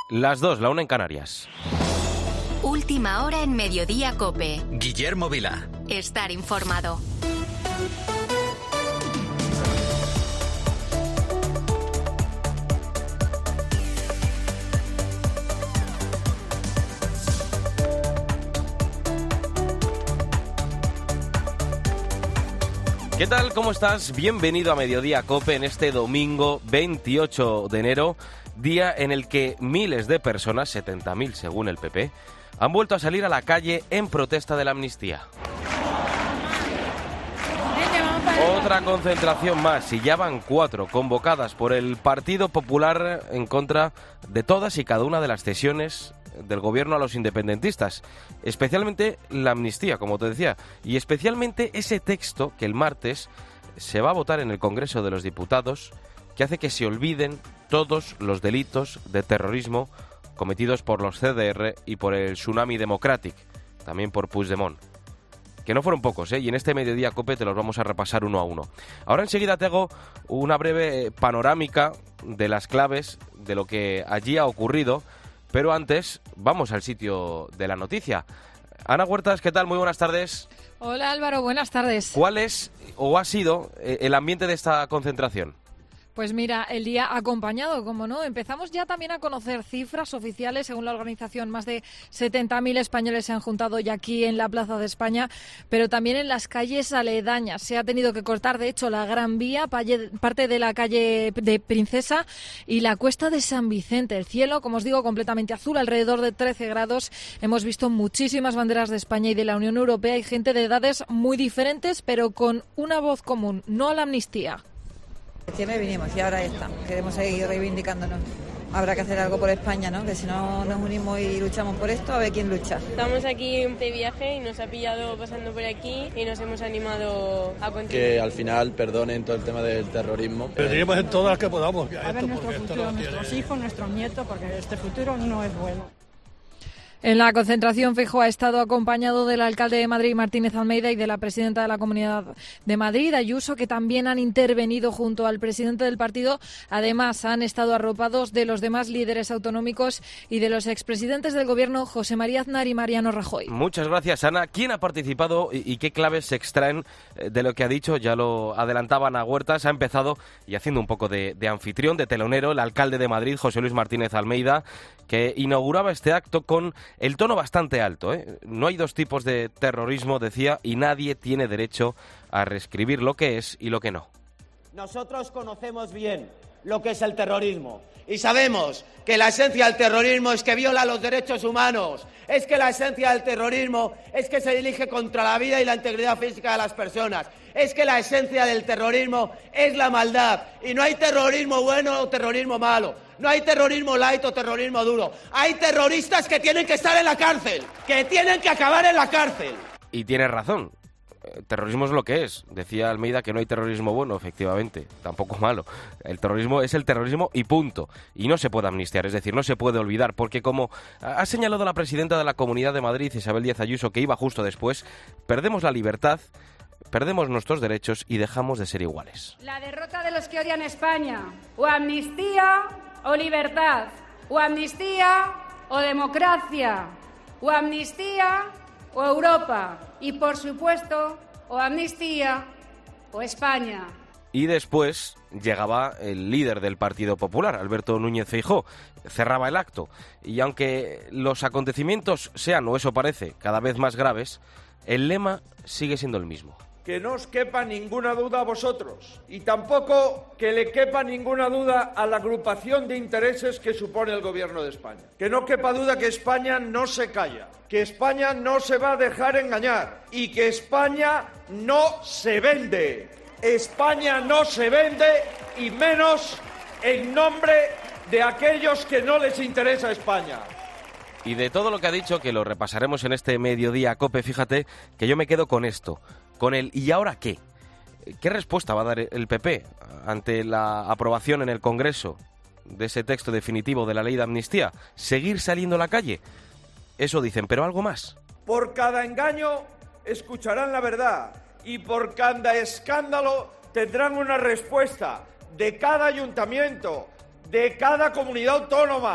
Las 2, la 1 en Canarias. Última hora en Mediodía COPE. Guillermo Vilá. Estar informado. ¿Qué tal? ¿Cómo estás? Bienvenido a Mediodía COPE en este domingo 28 de enero, día en el que miles de personas, 70.000 según el PP, han vuelto a salir a la calle en protesta de la amnistía. Otra concentración más, y ya van 4 convocadas por el Partido Popular en contra de todas y cada una de las cesiones del gobierno a los independentistas, especialmente la amnistía, como te decía, y especialmente ese texto que el martes se va a votar en el Congreso de los Diputados, que hace que se olviden todos los delitos de terrorismo cometidos por los CDR y por el Tsunami Democratic, también por Puigdemont. Que no fueron pocos, y en este Mediodía COPE te los vamos a repasar uno a uno. Ahora enseguida te hago una breve panorámica de las claves de lo que allí ha ocurrido, pero antes vamos al sitio de la noticia. Ana Huertas, ¿qué tal? Muy buenas tardes. Hola Álvaro, buenas tardes. ¿Cuál es o ha sido el ambiente de esta concentración? Pues mira, el día acompañado, como no, empezamos ya también a conocer cifras oficiales. Según la organización, más de 70.000 españoles se han juntado ya aquí en la Plaza de España, pero también en las calles aledañas. Se ha tenido que cortar, de hecho, la Gran Vía, parte de la calle de Princesa y la Cuesta de San Vicente. El cielo, como os digo, completamente azul, alrededor de 13 grados. Hemos visto muchísimas banderas de España y de la Unión Europea y gente de edades muy diferentes, pero con una voz común, no a la amnistía. Siempre vinimos y ahora ya está. Queremos seguir reivindicándonos. Habrá que hacer algo por España, ¿no? Que si no nos unimos y luchamos por esto, a ver quién lucha. Estamos aquí de viaje y nos ha pillado pasando por aquí y nos hemos animado a continuar. Que al final perdonen todo el tema del terrorismo. Pero diremos en todas las que podamos. A ver nuestro futuro, nuestros hijos, nuestros nietos, porque este futuro no es bueno. En la concentración, Feijóo ha estado acompañado del alcalde de Madrid, Martínez Almeida, y de la presidenta de la Comunidad de Madrid, Ayuso, que también han intervenido junto al presidente del partido. Además, han estado arropados de los demás líderes autonómicos y de los expresidentes del Gobierno, José María Aznar y Mariano Rajoy. Muchas gracias, Ana. ¿Quién ha participado y qué claves se extraen de lo que ha dicho? Ya lo adelantaba Ana Huertas. Ha empezado, y haciendo un poco de anfitrión, de telonero, el alcalde de Madrid, José Luis Martínez Almeida, que inauguraba este acto con el tono bastante alto, No hay dos tipos de terrorismo, decía, y nadie tiene derecho a reescribir lo que es y lo que no. Nosotros conocemos bien lo que es el terrorismo y sabemos que la esencia del terrorismo es que viola los derechos humanos, es que la esencia del terrorismo es que se dirige contra la vida y la integridad física de las personas, es que la esencia del terrorismo es la maldad y no hay terrorismo bueno o terrorismo malo. No hay terrorismo light o terrorismo duro. Hay terroristas que tienen que estar en la cárcel, que tienen que acabar en la cárcel. Y tiene razón. Terrorismo es lo que es. Decía Almeida que no hay terrorismo bueno, efectivamente, tampoco malo. El terrorismo es el terrorismo y punto. Y no se puede amnistiar, es decir, no se puede olvidar, porque como ha señalado la presidenta de la Comunidad de Madrid, Isabel Díaz Ayuso, que iba justo después, perdemos la libertad, perdemos nuestros derechos y dejamos de ser iguales. La derrota de los que odian España, o amnistía o libertad, o amnistía o democracia, o amnistía o Europa, y por supuesto, o amnistía o España. Y después llegaba el líder del Partido Popular, Alberto Núñez Feijóo, cerraba el acto. Y aunque los acontecimientos sean, o eso parece, cada vez más graves, el lema sigue siendo el mismo. Que no os quepa ninguna duda a vosotros y tampoco que le quepa ninguna duda a la agrupación de intereses que supone el Gobierno de España. Que no quepa duda que España no se calla, que España no se va a dejar engañar y que España no se vende. España no se vende y menos en nombre de aquellos que no les interesa España. Y de todo lo que ha dicho, que lo repasaremos en este Mediodía COPE, fíjate que yo me quedo con esto, con el ¿y ahora qué? ¿Qué respuesta va a dar el PP ante la aprobación en el Congreso de ese texto definitivo de la ley de amnistía? ¿Seguir saliendo a la calle? Eso dicen, pero algo más. Por cada engaño escucharán la verdad y por cada escándalo tendrán una respuesta de cada ayuntamiento, de cada comunidad autónoma,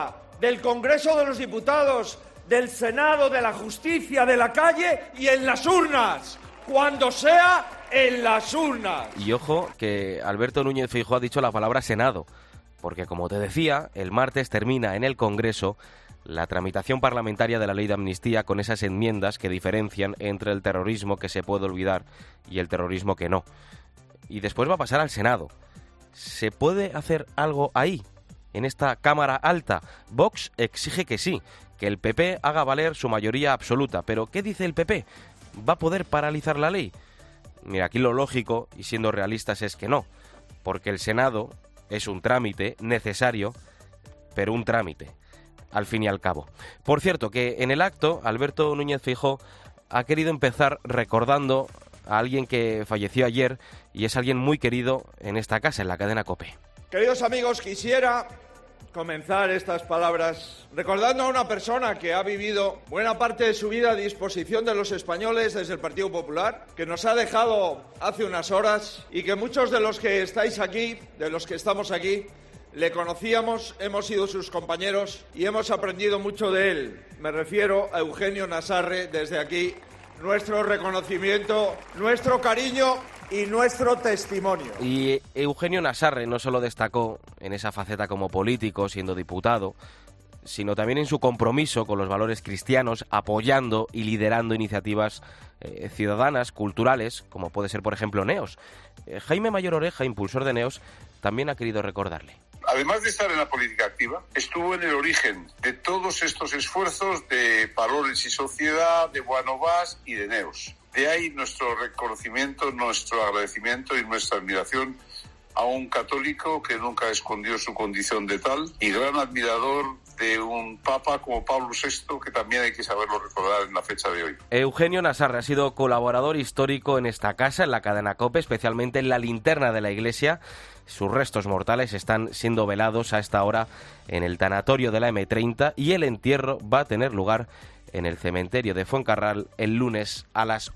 del Congreso de los Diputados, del Senado, de la Justicia, de la calle y en las urnas. Cuando sea, en las urnas. Y ojo que Alberto Núñez Feijóo ha dicho la palabra Senado, porque como te decía, el martes termina en el Congreso la tramitación parlamentaria de la ley de amnistía con esas enmiendas que diferencian entre el terrorismo que se puede olvidar y el terrorismo que no. Y después va a pasar al Senado. ¿Se puede hacer algo ahí, en esta Cámara Alta? Vox exige que sí, que el PP haga valer su mayoría absoluta. ¿Pero qué dice el PP? ¿Va a poder paralizar la ley? Mira, aquí lo lógico, y siendo realistas, es que no, porque el Senado es un trámite necesario, pero un trámite, al fin y al cabo. Por cierto, que en el acto, Alberto Núñez Feijóo ha querido empezar recordando a alguien que falleció ayer y es alguien muy querido en esta casa, en la cadena COPE. Queridos amigos, quisiera comenzar estas palabras recordando a una persona que ha vivido buena parte de su vida a disposición de los españoles desde el Partido Popular, que nos ha dejado hace unas horas y que muchos de los que estáis aquí, de los que estamos aquí, le conocíamos, hemos sido sus compañeros y hemos aprendido mucho de él. Me refiero a Eugenio Nassarre. Desde aquí, nuestro reconocimiento, nuestro cariño y nuestro testimonio. Y Eugenio Nassarre no solo destacó en esa faceta como político, siendo diputado, sino también en su compromiso con los valores cristianos, apoyando y liderando iniciativas ciudadanas, culturales, como puede ser, por ejemplo, Neos. Jaime Mayor Oreja, impulsor de Neos, también ha querido recordarle. Además de estar en la política activa, estuvo en el origen de todos estos esfuerzos de Valores y Sociedad, de Boanovás y de Neos. De ahí nuestro reconocimiento, nuestro agradecimiento y nuestra admiración a un católico que nunca escondió su condición de tal y gran admirador de un papa como Pablo VI, que también hay que saberlo recordar en la fecha de hoy. Eugenio Nassarre ha sido colaborador histórico en esta casa, en la cadena COPE, especialmente en la linterna de la iglesia. Sus restos mortales están siendo velados a esta hora en el tanatorio de la M30 y el entierro va a tener lugar en el cementerio de Fuencarral el lunes a las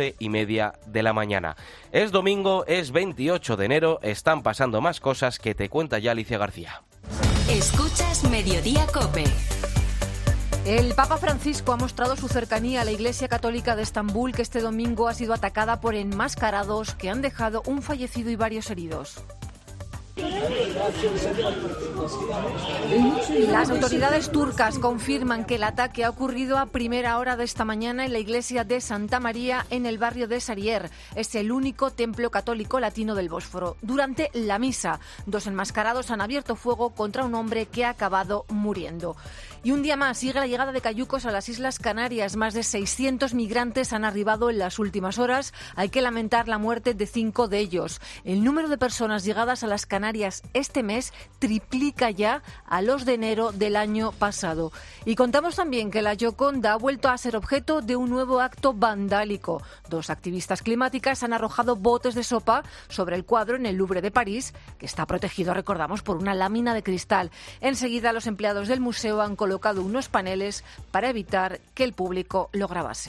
11:30 de la mañana. Es domingo, es 28 de enero, están pasando más cosas que te cuenta ya Alicia García. Escuchas Mediodía COPE. El Papa Francisco ha mostrado su cercanía a la Iglesia Católica de Estambul, que este domingo ha sido atacada por enmascarados que han dejado un fallecido y varios heridos. Las autoridades turcas confirman que el ataque ha ocurrido a primera hora de esta mañana en la iglesia de Santa María en el barrio de Sarıyer. Es el único templo católico latino del Bósforo. Durante la misa, 2 enmascarados han abierto fuego contra un hombre que ha acabado muriendo. Y un día más sigue la llegada de cayucos a las Islas Canarias. Más de 600 migrantes han arribado en las últimas horas. Hay que lamentar la muerte de 5 de ellos. El número de personas llegadas a las Canarias este mes triplica ya a los de enero del año pasado. Y contamos también que la Gioconda ha vuelto a ser objeto de un nuevo acto vandálico. 2 activistas climáticas han arrojado botes de sopa sobre el cuadro en el Louvre de París, que está protegido, recordamos, por una lámina de cristal. Enseguida los empleados del museo han colocado unos paneles para evitar que el público lo grabase.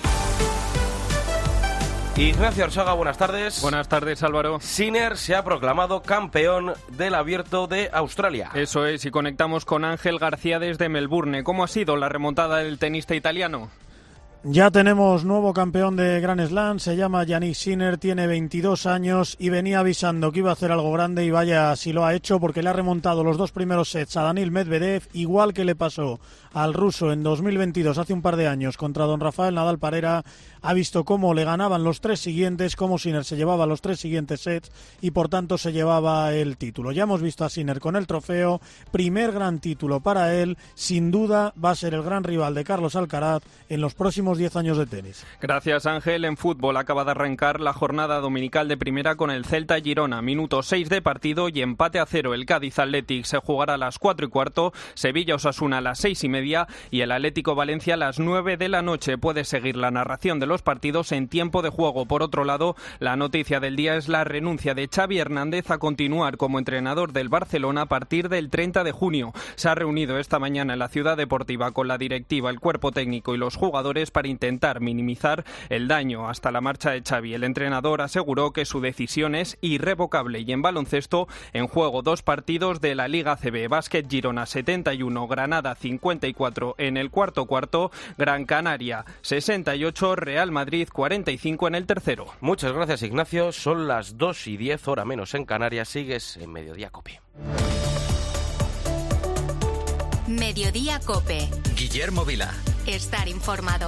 Ignacio Arsaga, buenas tardes. Buenas tardes, Álvaro. Sinner se ha proclamado campeón del Abierto de Australia. Eso es, y conectamos con Ángel García desde Melbourne. ¿Cómo ha sido la remontada del tenista italiano? Ya tenemos nuevo campeón de Grand Slam, se llama Jannik Sinner, tiene 22 años y venía avisando que iba a hacer algo grande y vaya si lo ha hecho, porque le ha remontado los 2 primeros sets a Daniil Medvedev, igual que le pasó al ruso en 2022, hace un par de años, contra don Rafael Nadal Parera. Ha visto cómo le ganaban los 3 siguientes, cómo Sinner se llevaba los 3 siguientes sets y por tanto se llevaba el título. Ya hemos visto a Sinner con el trofeo, primer gran título para él, sin duda va a ser el gran rival de Carlos Alcaraz en los próximos 10 años de tenis. Gracias, Ángel. En fútbol acaba de arrancar la jornada dominical de primera con el Celta Girona. Minuto 6 de partido y empate a 0. El Cádiz Athletic se jugará a las 4:15, Sevilla Osasuna a las 6:30 y el Atlético Valencia a las 9 de la noche. Puede seguir la narración de los partidos en tiempo de juego. Por otro lado, la noticia del día es la renuncia de Xavi Hernández a continuar como entrenador del Barcelona a partir del 30 de junio. Se ha reunido esta mañana en la Ciudad Deportiva con la directiva, el cuerpo técnico y los jugadores para para intentar minimizar el daño hasta la marcha de Xavi. El entrenador aseguró que su decisión es irrevocable. Y en baloncesto, en juego 2 partidos de la Liga ACB. Básquet Girona 71, Granada 54 en el cuarto, Gran Canaria 68, Real Madrid 45 en el tercero. Muchas gracias, Ignacio. Son las 2:10, hora menos en Canarias. Sigues en Mediodía COPE. Mediodía COPE. Guillermo Vila. Estar informado.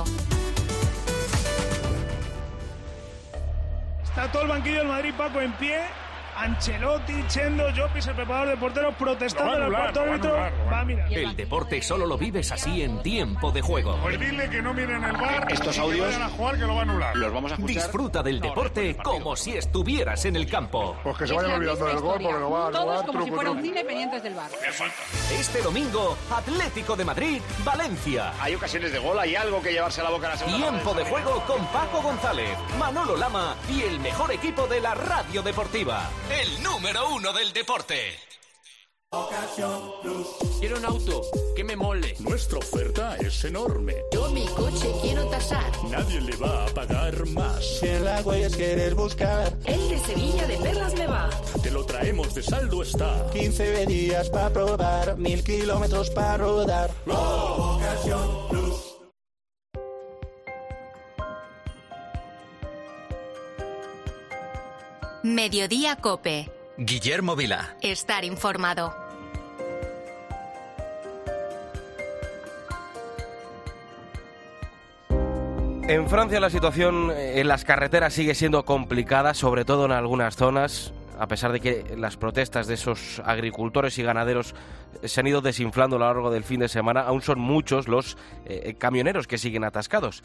Está todo el banquillo del Madrid, Paco, en pie. Ancelotti, Chendo, Llopis, el preparador de porteros, protestando en el cuarto árbitro. Va a mirar. El deporte solo lo vives así en tiempo de juego. Pues dile que no miren el VAR. Estos audios que vayan a jugar, que lo va a anular. Los vamos a escuchar. Disfruta del deporte como si estuvieras en el campo. Pues que se vayan olvidando del gol, porque lo va a anular. Todos como si fuera un cine pendientes del VAR. Este domingo, Atlético de Madrid, Valencia. Hay ocasiones de gol, hay algo que llevarse a la boca a la segunda. Tiempo de juego con Paco González, Manolo Lama y el mejor equipo de la radio deportiva. El número 1 del deporte. Ocasión Plus. Quiero un auto que me mole. Nuestra oferta es enorme. Yo mi coche quiero tasar. Nadie le va a pagar más. Si en las huellas quieres buscar, el de Sevilla de Perlas me va. Te lo traemos de saldo está. 15 días para probar, 1000 kilómetros para rodar. Ocasión Plus. Mediodía COPE. Guillermo Vila. Estar informado. En Francia la situación en las carreteras sigue siendo complicada, sobre todo en algunas zonas, a pesar de que las protestas de esos agricultores y ganaderos se han ido desinflando a lo largo del fin de semana. Aún son muchos los camioneros que siguen atascados.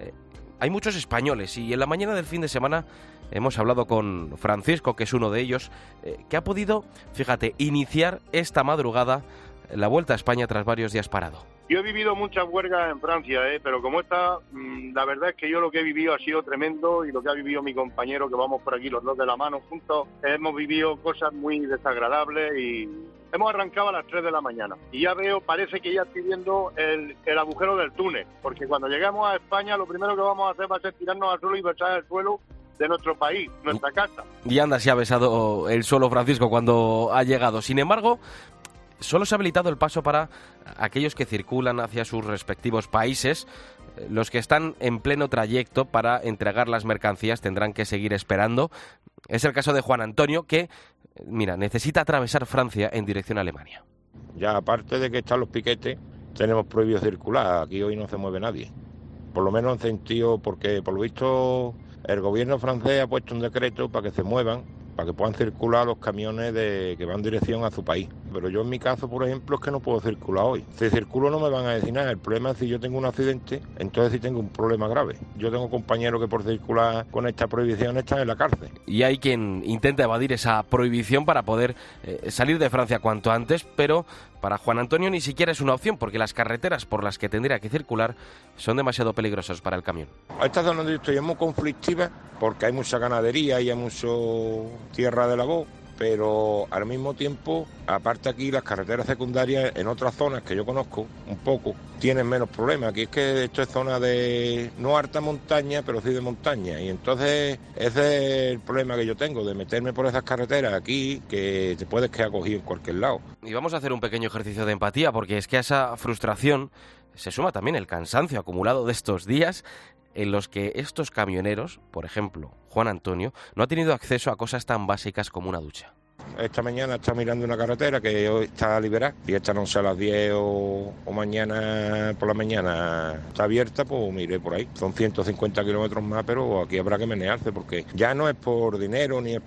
Hay muchos españoles y en la mañana del fin de semana hemos hablado con Francisco, que es uno de ellos, que ha podido, fíjate, iniciar esta madrugada la vuelta a España tras varios días parado. Yo he vivido muchas huelgas en Francia, pero como esta, la verdad es que yo lo que he vivido ha sido tremendo y lo que ha vivido mi compañero, que vamos por aquí los dos de la mano juntos, hemos vivido cosas muy desagradables y hemos arrancado a las 3 de la mañana. Y ya veo, parece que ya estoy viendo el agujero del túnel, porque cuando lleguemos a España lo primero que vamos a hacer va a ser tirarnos al suelo y besar el suelo de nuestro país, nuestra casa. Y anda, se ha besado el suelo Francisco cuando ha llegado. Sin embargo, solo se ha habilitado el paso para aquellos que circulan hacia sus respectivos países. Los que están en pleno trayecto para entregar las mercancías tendrán que seguir esperando. Es el caso de Juan Antonio, que, mira, necesita atravesar Francia en dirección a Alemania. Ya aparte de que están los piquetes, tenemos prohibido circular. Aquí hoy no se mueve nadie. Por lo menos en sentido, porque por lo visto el gobierno francés ha puesto un decreto para que se muevan, para que puedan circular los camiones que van en dirección a su país. Pero yo en mi caso, por ejemplo, es que no puedo circular hoy. Si circulo no me van a decir nada. El problema es si yo tengo un accidente, entonces sí tengo un problema grave. Yo tengo compañeros que por circular con esta prohibición están en la cárcel. Y hay quien intenta evadir esa prohibición para poder salir de Francia cuanto antes, pero para Juan Antonio ni siquiera es una opción, porque las carreteras por las que tendría que circular son demasiado peligrosas para el camión. Esta zona donde estoy es muy conflictiva porque hay mucha ganadería y hay mucho tierra de labor, pero al mismo tiempo, aparte aquí las carreteras secundarias en otras zonas que yo conozco un poco, tienen menos problemas. Aquí es que esto es zona de no alta montaña, pero sí de montaña, y entonces ese es el problema que yo tengo, de meterme por esas carreteras aquí, que te puedes quedar cogido en cualquier lado. Y vamos a hacer un pequeño ejercicio de empatía, porque es que a esa frustración se suma también el cansancio acumulado de estos días en los que estos camioneros, por ejemplo, Juan Antonio, no ha tenido acceso a cosas tan básicas como una ducha. Esta mañana está mirando una carretera que hoy está liberada y esta no sé a las 10 o mañana por la mañana está abierta, pues mire por ahí. Son 150 kilómetros más, pero aquí habrá que menearse porque ya no es por dinero ni es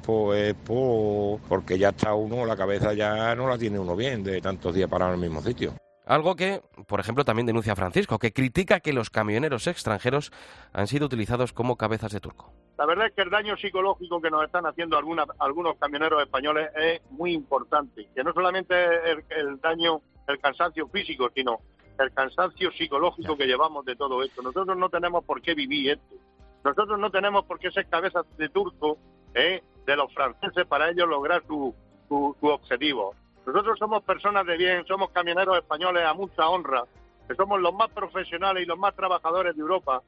porque ya está uno, la cabeza ya no la tiene uno bien de tantos días parado en el mismo sitio. Algo que, por ejemplo, también denuncia Francisco, que critica que los camioneros extranjeros han sido utilizados como cabezas de turco. La verdad es que el daño psicológico que nos están haciendo algunos camioneros españoles es muy importante, que no solamente es el daño, el cansancio físico, sino el cansancio psicológico que llevamos de todo esto. Nosotros no tenemos por qué vivir esto. Nosotros no tenemos por qué ser cabezas de turco de los franceses para ellos lograr su objetivo. Nosotros somos personas de bien, somos camioneros españoles a mucha honra, que somos los más profesionales y los más trabajadores de Europa,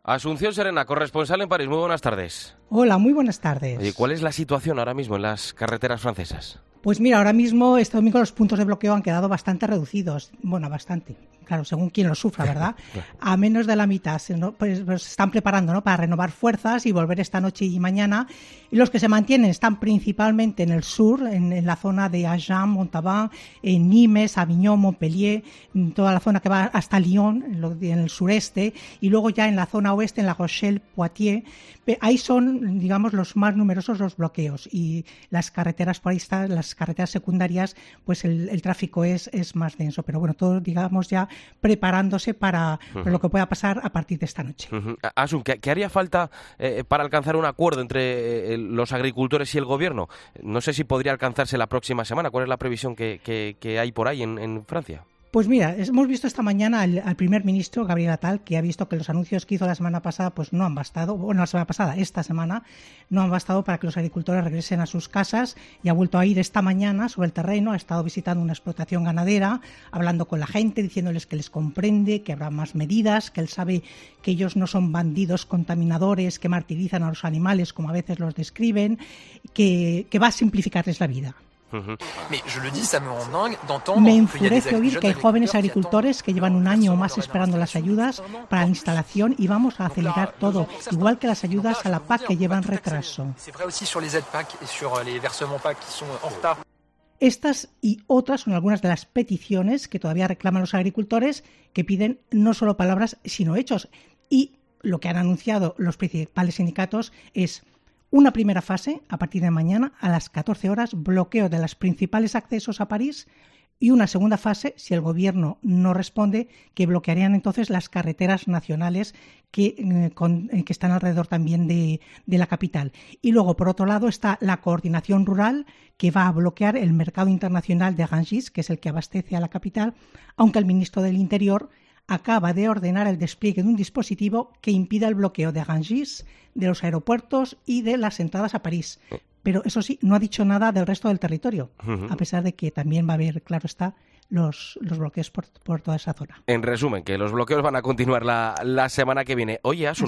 Asunción Serena, corresponsal en París. Muy buenas tardes. Hola, muy buenas tardes. Oye, ¿cuál es la situación ahora mismo en las carreteras francesas? Pues mira, ahora mismo, este domingo, los puntos de bloqueo han quedado bastante reducidos. Bueno, bastante. Claro, según quien lo sufra, ¿verdad? A menos de la mitad. Pues se están preparando, ¿no?, para renovar fuerzas y volver esta noche y mañana. Y los que se mantienen están principalmente en el sur, en la zona de Agen, Montauban, en Nimes, Avignon, Montpellier, en toda la zona que va hasta Lyon, en el sureste, y luego ya en la zona oeste, en La Rochelle, Poitiers. Ahí son, digamos, los más numerosos los bloqueos, y las carreteras por ahí están, las carreteras secundarias, pues el tráfico es más denso. Pero bueno, todo, digamos, ya preparándose para lo que pueda pasar a partir de esta noche. Asun, ¿qué haría falta para alcanzar un acuerdo entre los agricultores y el gobierno? No sé si podría alcanzarse la próxima semana. ¿Cuál es la previsión que hay por ahí en Francia? Pues mira, hemos visto esta mañana al primer ministro, Gabriel Attal, que ha visto que los anuncios que hizo la semana pasada pues no han bastado, bueno, la semana pasada, esta semana, no han bastado para que los agricultores regresen a sus casas, y ha vuelto a ir esta mañana sobre el terreno, ha estado visitando una explotación ganadera, hablando con la gente, diciéndoles que les comprende, que habrá más medidas, que él sabe que ellos no son bandidos contaminadores que martirizan a los animales, como a veces los describen, que va a simplificarles la vida. Me enfurece oír que hay jóvenes agricultores que llevan un año o más esperando las ayudas para la instalación, y vamos a acelerar todo, igual que las ayudas a la PAC que llevan retraso. Estas y otras son algunas de las peticiones que todavía reclaman los agricultores, que piden no solo palabras sino hechos. Y lo que han anunciado los principales sindicatos es una primera fase, a partir de mañana, a las 14 horas, bloqueo de los principales accesos a París, y una segunda fase, si el gobierno no responde, que bloquearían entonces las carreteras nacionales que están alrededor también de la capital. Y luego, por otro lado, está la coordinación rural, que va a bloquear el mercado internacional de Rungis, que es el que abastece a la capital, aunque el ministro del Interior acaba de ordenar el despliegue de un dispositivo que impida el bloqueo de Rungis, de los aeropuertos y de las entradas a París. Pero eso sí, no ha dicho nada del resto del territorio, a pesar de que también va a haber, claro está, los bloqueos por toda esa zona. En resumen, que los bloqueos van a continuar la semana que viene. Oye, Asun,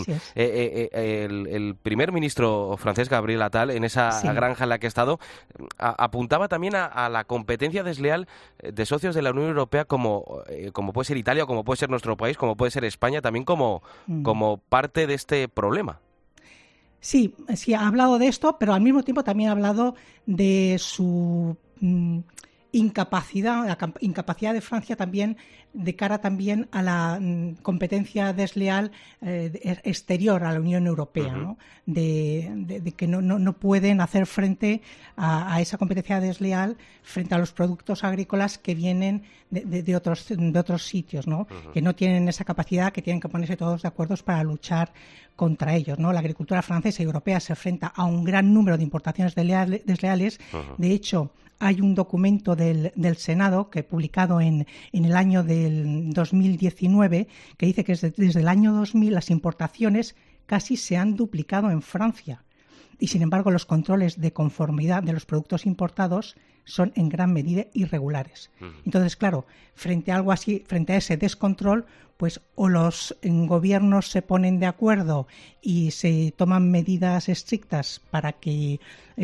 el primer ministro francés, Gabriel Attal, en esa granja en la que ha estado, apuntaba también a la competencia desleal de socios de la Unión Europea como puede ser Italia, como puede ser nuestro país, como puede ser España, también como parte de este problema. Sí, ha hablado de esto, pero al mismo tiempo también ha hablado de su incapacidad, la incapacidad de Francia también de cara también a la competencia desleal exterior a la Unión Europea, ¿no? De que no pueden hacer frente a esa competencia desleal frente a los productos agrícolas que vienen de otros sitios, ¿no? Que no tienen esa capacidad, que tienen que ponerse todos de acuerdo para luchar contra ellos, ¿no? La agricultura francesa y europea se enfrenta a un gran número de importaciones desleales. De hecho, hay un documento del Senado que publicado en el año del 2019 que dice que desde el año 2000 las importaciones casi se han duplicado en Francia, y sin embargo los controles de conformidad de los productos importados son en gran medida irregulares. Entonces, claro, frente a algo así, frente a ese descontrol, pues o los gobiernos se ponen de acuerdo y se toman medidas estrictas para que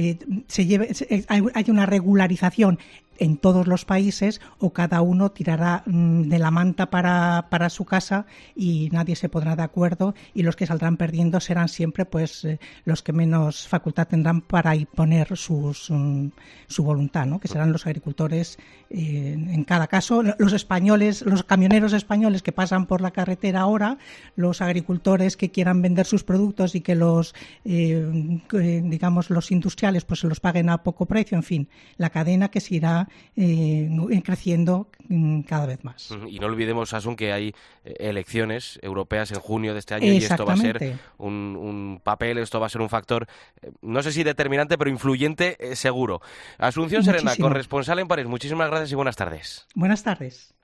haya una regularización en todos los países, o cada uno tirará de la manta para su casa y nadie se pondrá de acuerdo, y los que saldrán perdiendo serán siempre pues los que menos facultad tendrán para imponer su voluntad, ¿no? Que serán los agricultores en cada caso, los españoles, los camioneros españoles que pasan por la carretera ahora, los agricultores que quieran vender sus productos y que los digamos los industriales pues se los paguen a poco precio, en fin, la cadena que se irá creciendo cada vez más. Y no olvidemos, Asun, que hay elecciones europeas en junio de este año, y esto va a ser un papel, esto va a ser un factor, no sé si determinante, pero influyente seguro. Asunción Serena, corresponsal en París, muchísimas gracias y buenas tardes. Buenas tardes.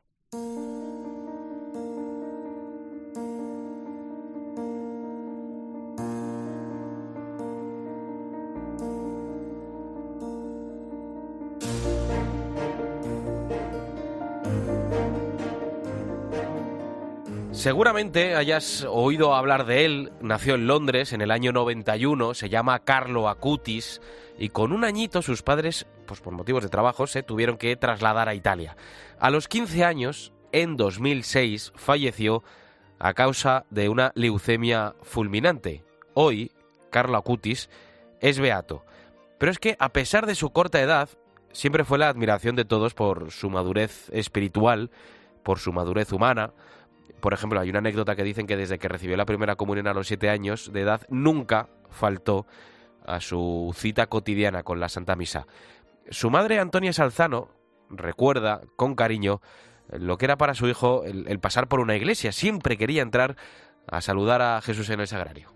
Seguramente hayas oído hablar de él. Nació en Londres en el año 91, se llama Carlo Acutis y con un añito sus padres, pues por motivos de trabajo, se tuvieron que trasladar a Italia. A los 15 años, en 2006, falleció a causa de una leucemia fulminante. Hoy, Carlo Acutis es beato. Pero es que, a pesar de su corta edad, siempre fue la admiración de todos por su madurez espiritual, por su madurez humana. Por ejemplo, hay una anécdota que dicen que desde que recibió la primera comunión a los 7 años de edad, nunca faltó a su cita cotidiana con la Santa Misa. Su madre, Antonia Salzano, recuerda con cariño lo que era para su hijo el pasar por una iglesia. Siempre quería entrar a saludar a Jesús en el sagrario.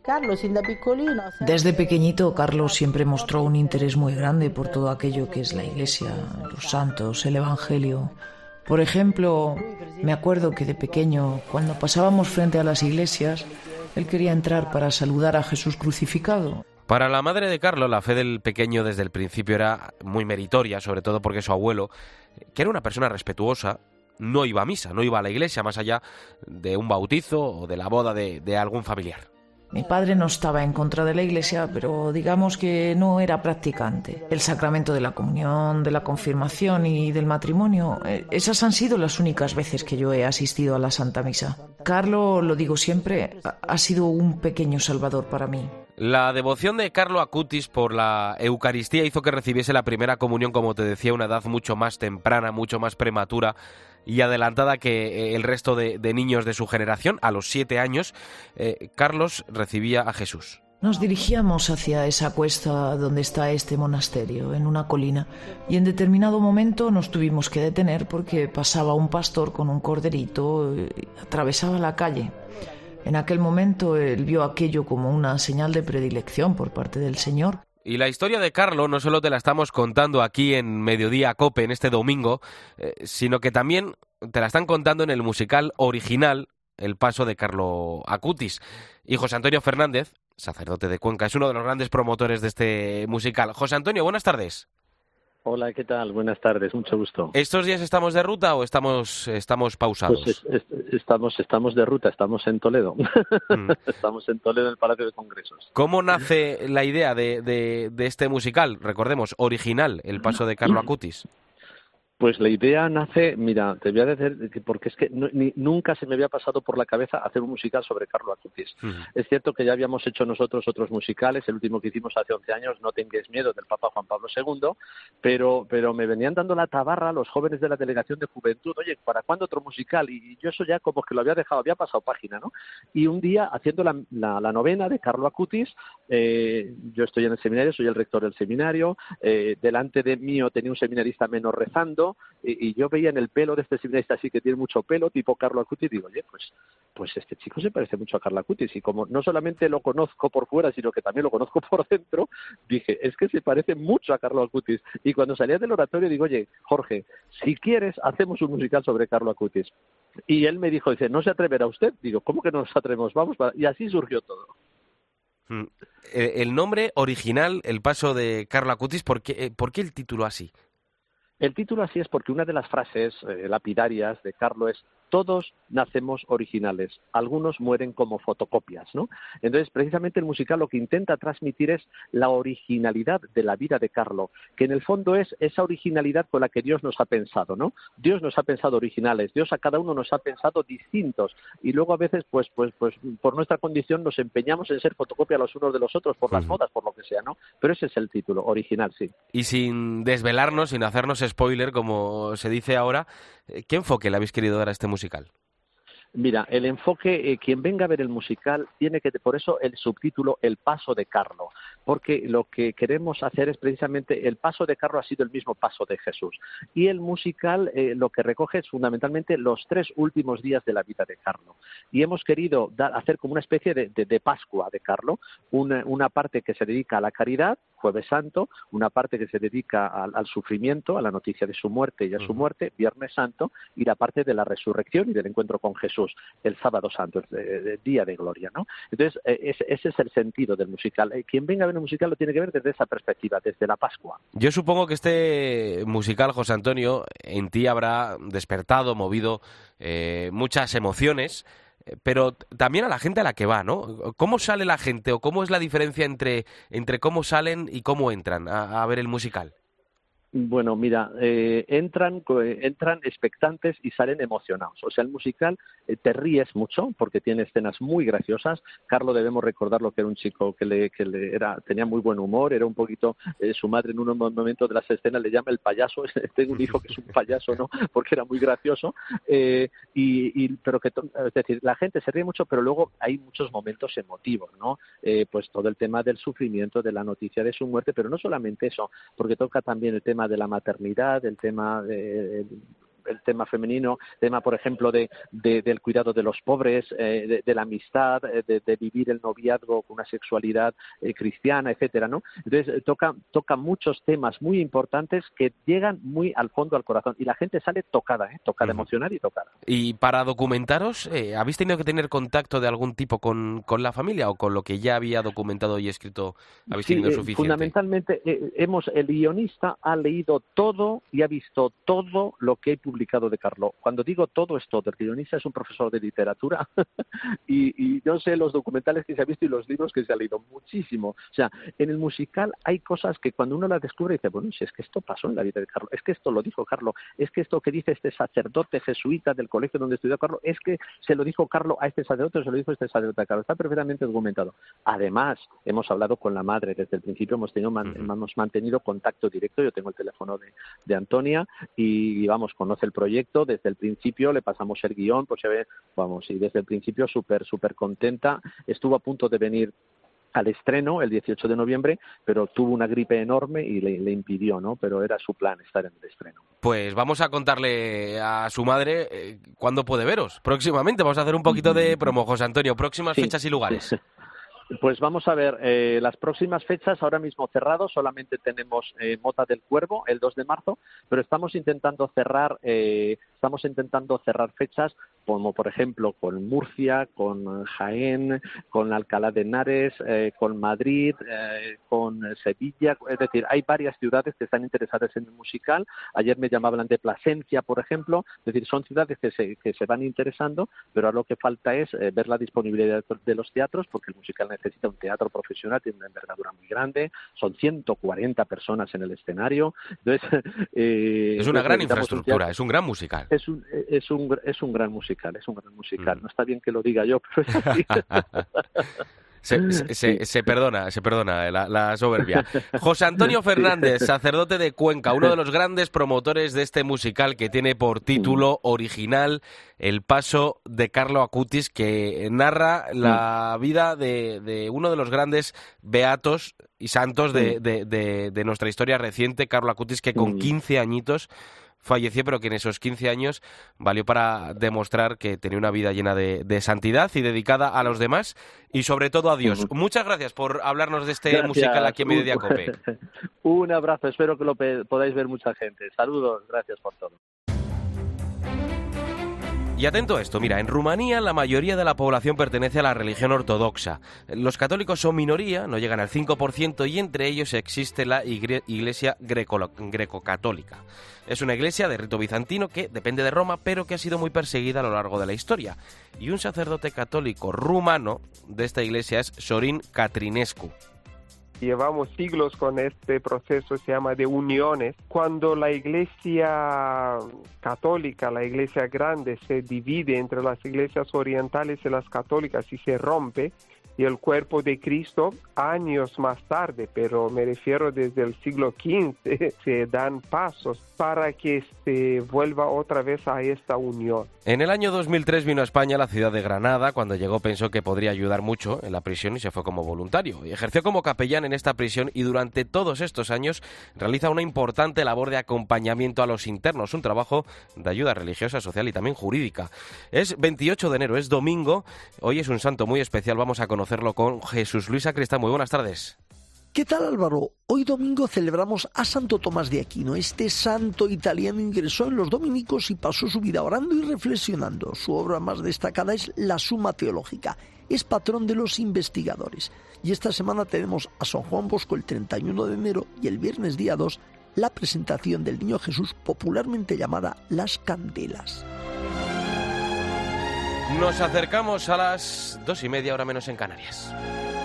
Desde pequeñito, Carlos siempre mostró un interés muy grande por todo aquello que es la iglesia, los santos, el evangelio. Por ejemplo, me acuerdo que de pequeño, cuando pasábamos frente a las iglesias, él quería entrar para saludar a Jesús crucificado. Para la madre de Carlos, la fe del pequeño desde el principio era muy meritoria, sobre todo porque su abuelo, que era una persona respetuosa, no iba a misa, no iba a la iglesia, más allá de un bautizo o de la boda de algún familiar. Mi padre no estaba en contra de la iglesia, pero digamos que no era practicante. El sacramento de la comunión, de la confirmación y del matrimonio, esas han sido las únicas veces que yo he asistido a la Santa Misa. Carlo, lo digo siempre, ha sido un pequeño salvador para mí. La devoción de Carlo Acutis por la Eucaristía hizo que recibiese la primera comunión, como te decía, a una edad mucho más temprana, mucho más prematura y adelantada que el resto de niños de su generación. A los 7 años, Carlos recibía a Jesús. Nos dirigíamos hacia esa cuesta donde está este monasterio, en una colina, y en determinado momento nos tuvimos que detener porque pasaba un pastor con un corderito y atravesaba la calle. En aquel momento él vio aquello como una señal de predilección por parte del Señor. Y la historia de Carlo no solo te la estamos contando aquí en Mediodía COPE, en este domingo, sino que también te la están contando en el musical original El paso de Carlo Acutis. Y José Antonio Fernández, sacerdote de Cuenca, es uno de los grandes promotores de este musical. José Antonio, buenas tardes. Hola, ¿qué tal? Buenas tardes, mucho gusto. ¿Estos días estamos de ruta o estamos pausados? Pues estamos de ruta, estamos en Toledo. Estamos en Toledo, en el Palacio de Congresos. ¿Cómo nace la idea de este musical? Recordemos, original, El paso de Carlo Acutis. Pues la idea nace, mira, te voy a decir, porque es que nunca se me había pasado por la cabeza hacer un musical sobre Carlo Acutis. Es cierto que ya habíamos hecho nosotros otros musicales, el último que hicimos hace 11 años, No tengáis miedo, del Papa Juan Pablo II, pero me venían dando la tabarra los jóvenes de la Delegación de Juventud, oye, ¿para cuándo otro musical? Y yo eso ya como que lo había dejado, había pasado página, ¿no? Y un día, haciendo la novena de Carlo Acutis, yo estoy en el seminario, soy el rector del seminario, delante de mí tenía un seminarista menos rezando, y yo veía en el pelo de este seminarista así que tiene mucho pelo, tipo Carlo Acutis, y digo, oye, pues este chico se parece mucho a Carlo Acutis, y como no solamente lo conozco por fuera, sino que también lo conozco por dentro, dije, es que se parece mucho a Carlo Acutis. Y cuando salía del oratorio digo, oye, Jorge, si quieres, hacemos un musical sobre Carlo Acutis. Y él me dijo, dice, ¿no se atreverá usted? Digo, ¿cómo que no nos atrevemos? Vamos, y así surgió todo. El nombre original, El paso de Carlo Acutis, ¿por qué el título así? El título así es porque una de las frases lapidarias de Carlo es: todos nacemos originales, algunos mueren como fotocopias, ¿no? Entonces, precisamente el musical lo que intenta transmitir es la originalidad de la vida de Carlo, que en el fondo es esa originalidad con la que Dios nos ha pensado, ¿no? Dios nos ha pensado originales, Dios a cada uno nos ha pensado distintos, y luego a veces, pues por nuestra condición nos empeñamos en ser fotocopia los unos de los otros, por las modas, por lo que sea, ¿no? Pero ese es el título, original, sí. Y sin desvelarnos, sin hacernos spoiler, como se dice ahora, ¿qué enfoque le habéis querido dar a este musical? Mira, el enfoque, quien venga a ver el musical tiene que, por eso el subtítulo El paso de Carlo, porque lo que queremos hacer es precisamente, el paso de Carlo ha sido el mismo paso de Jesús, y el musical lo que recoge es fundamentalmente los 3 últimos días de la vida de Carlo, y hemos querido hacer como una especie de Pascua de Carlo, una parte que se dedica a la caridad, Jueves Santo, una parte que se dedica al sufrimiento, a la noticia de su muerte y a su muerte, Viernes Santo, y la parte de la resurrección y del encuentro con Jesús, el Sábado Santo, el día de gloria, ¿no? Entonces, ese es el sentido del musical. Quien venga a ver un musical lo tiene que ver desde esa perspectiva, desde la Pascua. Yo supongo que este musical, José Antonio, en ti habrá despertado, movido muchas emociones. pero también a la gente a la que va, ¿no? ¿Cómo sale la gente o cómo es la diferencia entre cómo salen y cómo entran a ver el musical? Bueno, mira, entran expectantes y salen emocionados. O sea, el musical te ríes mucho porque tiene escenas muy graciosas. Carlo, debemos recordarlo, que era un chico que tenía muy buen humor, era un poquito, su madre en un momento de las escenas le llama el payaso. Tengo un hijo que es un payaso, ¿no? Porque era muy gracioso. Pero es decir, la gente se ríe mucho, pero luego hay muchos momentos emotivos, ¿no? Pues todo el tema del sufrimiento, de la noticia de su muerte, pero no solamente eso, porque toca también el tema de la maternidad, el tema femenino, tema, por ejemplo, del cuidado de los pobres, de la amistad, de vivir el noviazgo con una sexualidad cristiana, etcétera, ¿no? Entonces toca muchos temas muy importantes que llegan muy al fondo, al corazón, y la gente sale tocada, emocionada y tocada. Y para documentaros, ¿habéis tenido que tener contacto de algún tipo con la familia o con lo que ya había documentado y escrito habéis tenido suficiente? Fundamentalmente, el guionista ha leído todo y ha visto todo lo que hay publicado de Carlo. Cuando digo todo, es todo. El guionista es un profesor de literatura y yo sé los documentales que se ha visto y los libros que se ha leído, muchísimo. O sea, en el musical hay cosas que cuando uno las descubre dice, bueno, si es que esto pasó en la vida de Carlo, es que esto lo dijo Carlo, es que esto que dice este sacerdote jesuita del colegio donde estudió Carlo, es que se lo dijo Carlo a este sacerdote, se lo dijo este sacerdote a Carlo. Está perfectamente documentado. Además, hemos hablado con la madre desde el principio, hemos mantenido contacto directo. Yo tengo el teléfono de Antonia y vamos, conoce el proyecto desde el principio, le pasamos el guión, pues se ve, vamos, y desde el principio súper contenta. Estuvo a punto de venir al estreno el 18 de noviembre, pero tuvo una gripe enorme y le impidió, ¿no? Pero era su plan estar en el estreno. Pues vamos a contarle a su madre cuándo puede veros. Próximamente vamos a hacer un poquito de promo, José Antonio. Próximas fechas y lugares. Pues vamos a ver, las próximas fechas ahora mismo cerrado, solamente tenemos Mota del Cuervo el 2 de marzo, pero estamos intentando cerrar fechas como por ejemplo con Murcia, con Jaén, con Alcalá de Henares, con Madrid, con Sevilla. Es decir, hay varias ciudades que están interesadas en el musical. Ayer me llamaban de Plasencia, por ejemplo. Es decir, son ciudades que se van interesando, pero ahora lo que falta es ver la disponibilidad de los teatros, porque el musical necesita un teatro profesional, tiene una envergadura muy grande, son 140 personas en el escenario. Entonces, es una gran infraestructura, es un gran musical. Es un gran musical. No está bien que lo diga yo, pero es así. Se perdona la soberbia. José Antonio Fernández, sacerdote de Cuenca, uno de los grandes promotores de este musical que tiene por título original El paso de Carlo Acutis, que narra la vida de uno de los grandes beatos y santos de nuestra historia reciente, Carlo Acutis, que con 15 añitos falleció, pero que en esos 15 años valió para demostrar que tenía una vida llena de santidad y dedicada a los demás y sobre todo a Dios. Muchas gracias por hablarnos de este musical aquí en Mediodía COPE. Un abrazo, espero que lo podáis ver mucha gente. Saludos, gracias por todo. Y atento a esto, mira, en Rumanía la mayoría de la población pertenece a la religión ortodoxa. Los católicos son minoría, no llegan al 5%, y entre ellos existe la iglesia greco-católica. Es una iglesia de rito bizantino que depende de Roma, pero que ha sido muy perseguida a lo largo de la historia. Y un sacerdote católico rumano de esta iglesia es Sorin Catrinescu. Llevamos siglos con este proceso, se llama de uniones. Cuando la iglesia católica, la iglesia grande, se divide entre las iglesias orientales y las católicas y se rompe, y el cuerpo de Cristo, años más tarde, pero me refiero desde el siglo XV, se dan pasos para que se vuelva otra vez a esta unión. En el año 2003 vino a España, a la ciudad de Granada. Cuando llegó pensó que podría ayudar mucho en la prisión y se fue como voluntario. Y ejerció como capellán en esta prisión y durante todos estos años realiza una importante labor de acompañamiento a los internos, un trabajo de ayuda religiosa, social y también jurídica. Es 28 de enero, es domingo, hoy es un santo muy especial, vamos a conocerlo con Jesús Luis Sacristán. Muy buenas tardes. ¿Qué tal, Álvaro? Hoy domingo celebramos a Santo Tomás de Aquino. Este santo italiano ingresó en los dominicos y pasó su vida orando y reflexionando. Su obra más destacada es la Suma Teológica. Es patrón de los investigadores. Y esta semana tenemos a San Juan Bosco el 31 de enero y el viernes día 2 la presentación del Niño Jesús, popularmente llamada Las Candelas. Nos acercamos a las 2:30, hora menos en Canarias.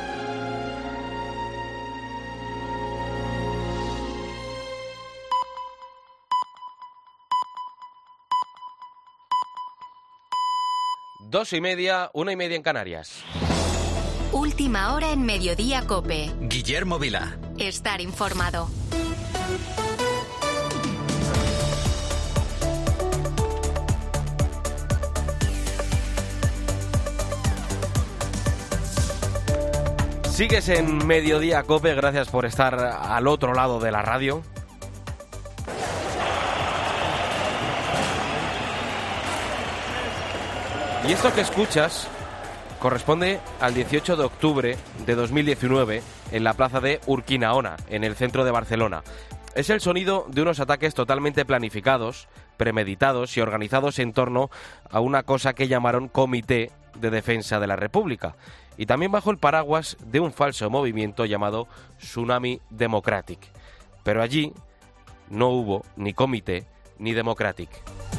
Dos y media, 1:30 en Canarias. Última hora en Mediodía COPE. Guillermo Vilá. Estar informado. Sigues en Mediodía COPE, gracias por estar al otro lado de la radio. Y esto que escuchas corresponde al 18 de octubre de 2019 en la plaza de Urquinaona, en el centro de Barcelona. Es el sonido de unos ataques totalmente planificados, premeditados y organizados en torno a una cosa que llamaron Comité de Defensa de la República, y también bajo el paraguas de un falso movimiento llamado Tsunami Democratic. Pero allí no hubo ni Comité ni Democratic.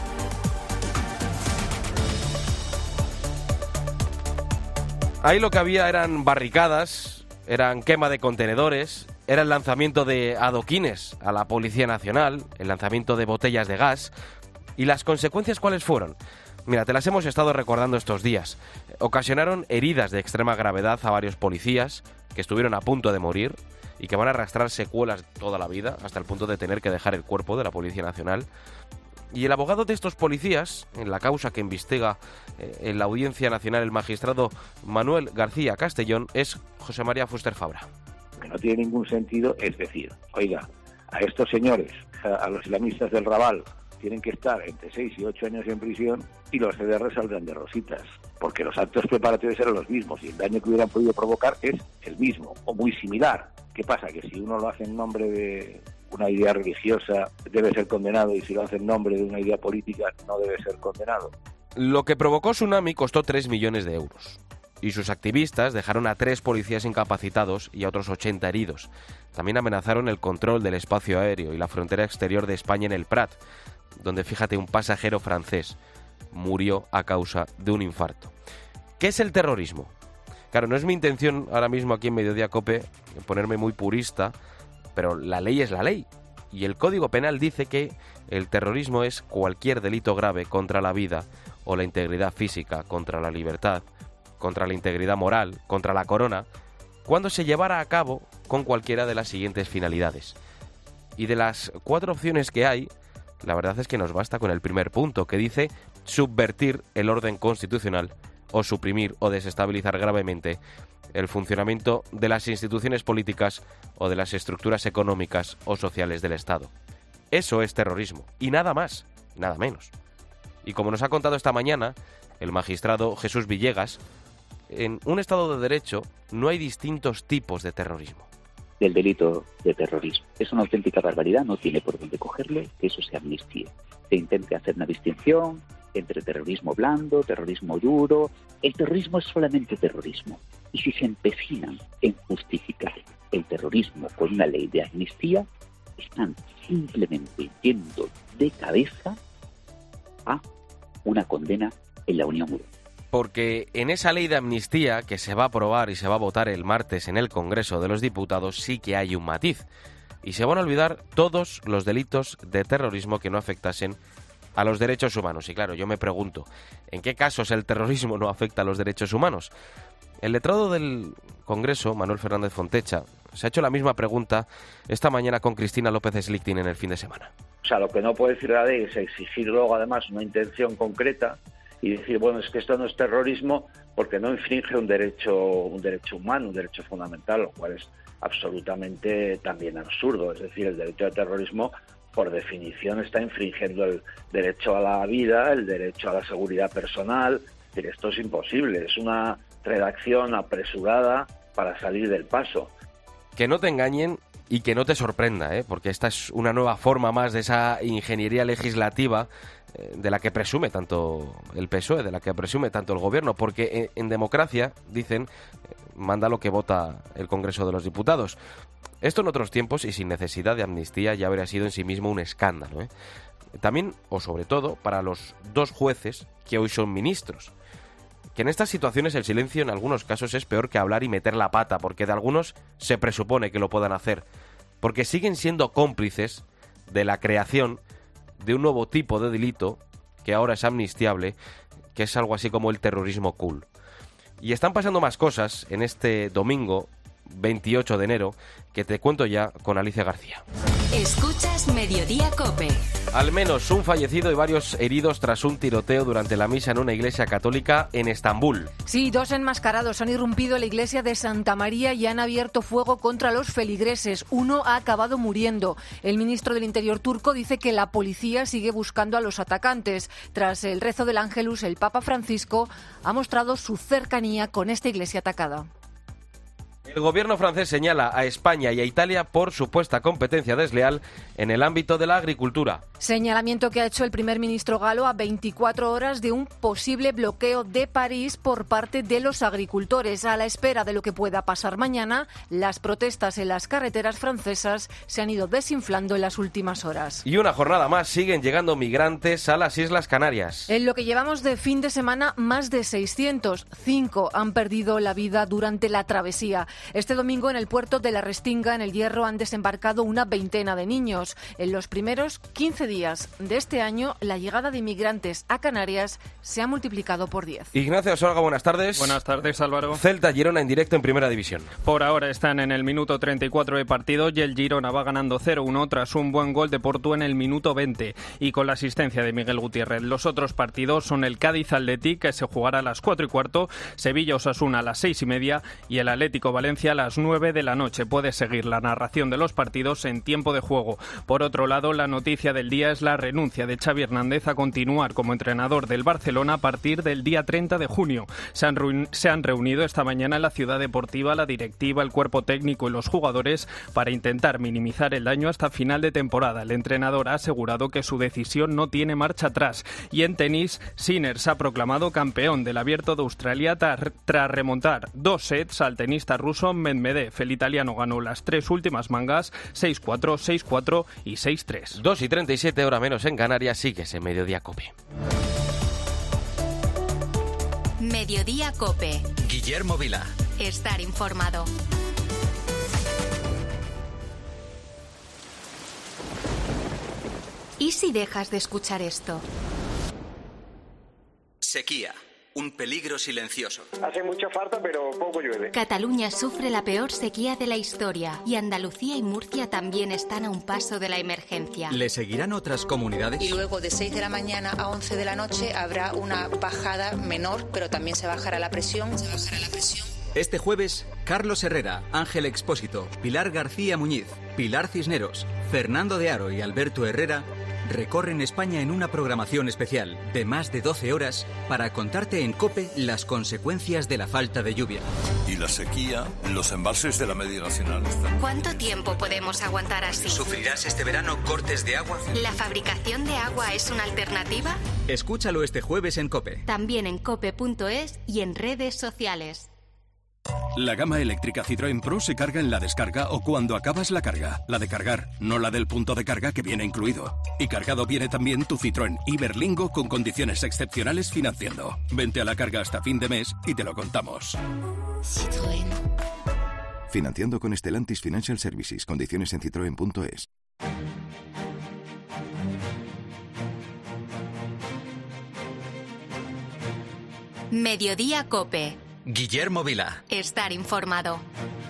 Ahí lo que había eran barricadas, eran quema de contenedores, era el lanzamiento de adoquines a la Policía Nacional, el lanzamiento de botellas de gas. ¿Y las consecuencias cuáles fueron? Mira, te las hemos estado recordando estos días. Ocasionaron heridas de extrema gravedad a varios policías que estuvieron a punto de morir y que van a arrastrar secuelas toda la vida, hasta el punto de tener que dejar el cuerpo de la Policía Nacional. Y el abogado de estos policías, en la causa que investiga en la Audiencia Nacional el magistrado Manuel García Castellón, es José María Fuster Fabra. Que no tiene ningún sentido es decir, oiga, a estos señores, a los islamistas del Raval, tienen que estar entre 6 y 8 años en prisión y los CDR saldrán de rositas, porque los actos preparatorios eran los mismos y el daño que hubieran podido provocar es el mismo o muy similar. ¿Qué pasa? Que si uno lo hace en nombre de una idea religiosa debe ser condenado y si lo hace en nombre de una idea política no debe ser condenado. Lo que provocó Tsunami costó 3 millones de euros. Y sus activistas dejaron a 3 policías incapacitados y a otros 80 heridos. También amenazaron el control del espacio aéreo y la frontera exterior de España en el Prat, donde, fíjate, un pasajero francés murió a causa de un infarto. ¿Qué es el terrorismo? Claro, no es mi intención ahora mismo aquí en Mediodía COPE ponerme muy purista, pero la ley es la ley. Y el Código Penal dice que el terrorismo es cualquier delito grave contra la vida o la integridad física, contra la libertad, contra la integridad moral, contra la corona, cuando se llevara a cabo con cualquiera de las siguientes finalidades. Y de las 4 opciones que hay, la verdad es que nos basta con el primer punto, que dice subvertir el orden constitucional o suprimir o desestabilizar gravemente el funcionamiento de las instituciones políticas o de las estructuras económicas o sociales del Estado. Eso es terrorismo, y nada más, nada menos. Y como nos ha contado esta mañana el magistrado Jesús Villegas, en un Estado de Derecho no hay distintos tipos de terrorismo. Del delito de terrorismo. Es una auténtica barbaridad, no tiene por dónde cogerle, que eso se amnistíe. Se intente hacer una distinción entre terrorismo blando, terrorismo duro. El terrorismo es solamente terrorismo. Y si se empecinan en justificar el terrorismo con una ley de amnistía, están simplemente yendo de cabeza a una condena en la Unión Europea. Porque en esa ley de amnistía que se va a aprobar y se va a votar el martes en el Congreso de los Diputados sí que hay un matiz. Y se van a olvidar todos los delitos de terrorismo que no afectasen a los derechos humanos. Y claro, yo me pregunto, ¿en qué casos el terrorismo no afecta a los derechos humanos? El letrado del Congreso, Manuel Fernández Fontecha, se ha hecho la misma pregunta esta mañana con Cristina López Slichting en el Fin de Semana. O sea, lo que no puede decir la ley es exigir luego además una intención concreta y decir, bueno, es que esto no es terrorismo porque no infringe un derecho humano, un derecho fundamental, lo cual es absolutamente también absurdo. Es decir, el derecho de terrorismo, por definición, está infringiendo el derecho a la vida, el derecho a la seguridad personal. Es decir, esto es imposible, es una redacción apresurada para salir del paso. Que no te engañen y que no te sorprenda, porque esta es una nueva forma más de esa ingeniería legislativa de la que presume tanto el PSOE, de la que presume tanto el Gobierno, porque en democracia, dicen, manda lo que vota el Congreso de los Diputados. Esto en otros tiempos y sin necesidad de amnistía ya habría sido en sí mismo un escándalo. También, o sobre todo, para los 2 jueces que hoy son ministros. que en estas situaciones el silencio en algunos casos es peor que hablar y meter la pata, porque de algunos se presupone que lo puedan hacer, porque siguen siendo cómplices de la creación de un nuevo tipo de delito que ahora es amnistiable, que es algo así como el terrorismo cool. Y están pasando más cosas en este domingo 28 de enero, que te cuento ya con Alicia García. Escuchas Mediodía COPE. Al menos un fallecido y varios heridos tras un tiroteo durante la misa en una iglesia católica en Estambul. Sí, 2 enmascarados han irrumpido en la iglesia de Santa María y han abierto fuego contra los feligreses. Uno ha acabado muriendo. El ministro del Interior turco dice que la policía sigue buscando a los atacantes. Tras el rezo del Ángelus, el Papa Francisco ha mostrado su cercanía con esta iglesia atacada. El gobierno francés señala a España y a Italia por supuesta competencia desleal en el ámbito de la agricultura. Señalamiento que ha hecho el primer ministro galo a 24 horas de un posible bloqueo de París por parte de los agricultores. A la espera de lo que pueda pasar mañana, las protestas en las carreteras francesas se han ido desinflando en las últimas horas. Y una jornada más siguen llegando migrantes a las Islas Canarias. En lo que llevamos de fin de semana, más de 605 han perdido la vida durante la travesía. Este domingo en el puerto de La Restinga, en El Hierro, han desembarcado una veintena de niños. En los primeros 15 días de este año, la llegada de inmigrantes a Canarias se ha multiplicado por 10. Ignacio Asorga, buenas tardes. Buenas tardes, Álvaro. Celta Girona en directo en Primera División. Por ahora están en el minuto 34 de partido y el Girona va ganando 0-1 tras un buen gol de Portu en el minuto 20 y con la asistencia de Miguel Gutiérrez. Los otros partidos son el Cádiz-Athletic, que se jugará a las 4:15, Sevilla-Osasuna a las 6:30 y el Atlético Valencia a las 9 de la noche. Puedes seguir la narración de los partidos en tiempo de juego. Por otro lado, la noticia del día es la renuncia de Xavi Hernández a continuar como entrenador del Barcelona a partir del día 30 de junio. Se han reunido esta mañana en la Ciudad Deportiva la directiva, el cuerpo técnico y los jugadores para intentar minimizar el daño hasta final de temporada. El entrenador ha asegurado que su decisión no tiene marcha atrás. Y en tenis, Sinner se ha proclamado campeón del Abierto de Australia tras remontar 2 sets al tenista ruso Medvedev. El italiano ganó las 3 últimas mangas, 6-4, 6-4 y 6-3. 2:37, hora menos en Canarias. Sigues en Mediodía COPE. Mediodía COPE. Guillermo Vila. Estar informado. ¿Y si dejas de escuchar esto? Sequía. Un peligro silencioso. Hace mucha falta, pero poco llueve. Cataluña sufre la peor sequía de la historia y Andalucía y Murcia también están a un paso de la emergencia. ¿Le seguirán otras comunidades? Y luego de 6 de la mañana a 11 de la noche habrá una bajada menor, pero también se bajará la presión. Este jueves, Carlos Herrera, Ángel Expósito, Pilar García Muñiz, Pilar Cisneros, Fernando de Aro y Alberto Herrera recorren España en una programación especial de más de 12 horas para contarte en COPE las consecuencias de la falta de lluvia. Y la sequía, los embalses de la media nacional. ¿Cuánto tiempo podemos aguantar así? ¿Sufrirás este verano cortes de agua? ¿La fabricación de agua es una alternativa? Escúchalo este jueves en COPE. También en cope.es y en redes sociales. La gama eléctrica Citroën Pro se carga en la descarga o cuando acabas la carga. La de cargar, no la del punto de carga que viene incluido. Y cargado viene también tu Citroën Iberlingo con condiciones excepcionales financiando. Vente a la carga hasta fin de mes y te lo contamos. Citroën. Financiando con Stellantis Financial Services. Condiciones en citroen.es. Mediodía COPE. Guillermo Vila. Estar informado.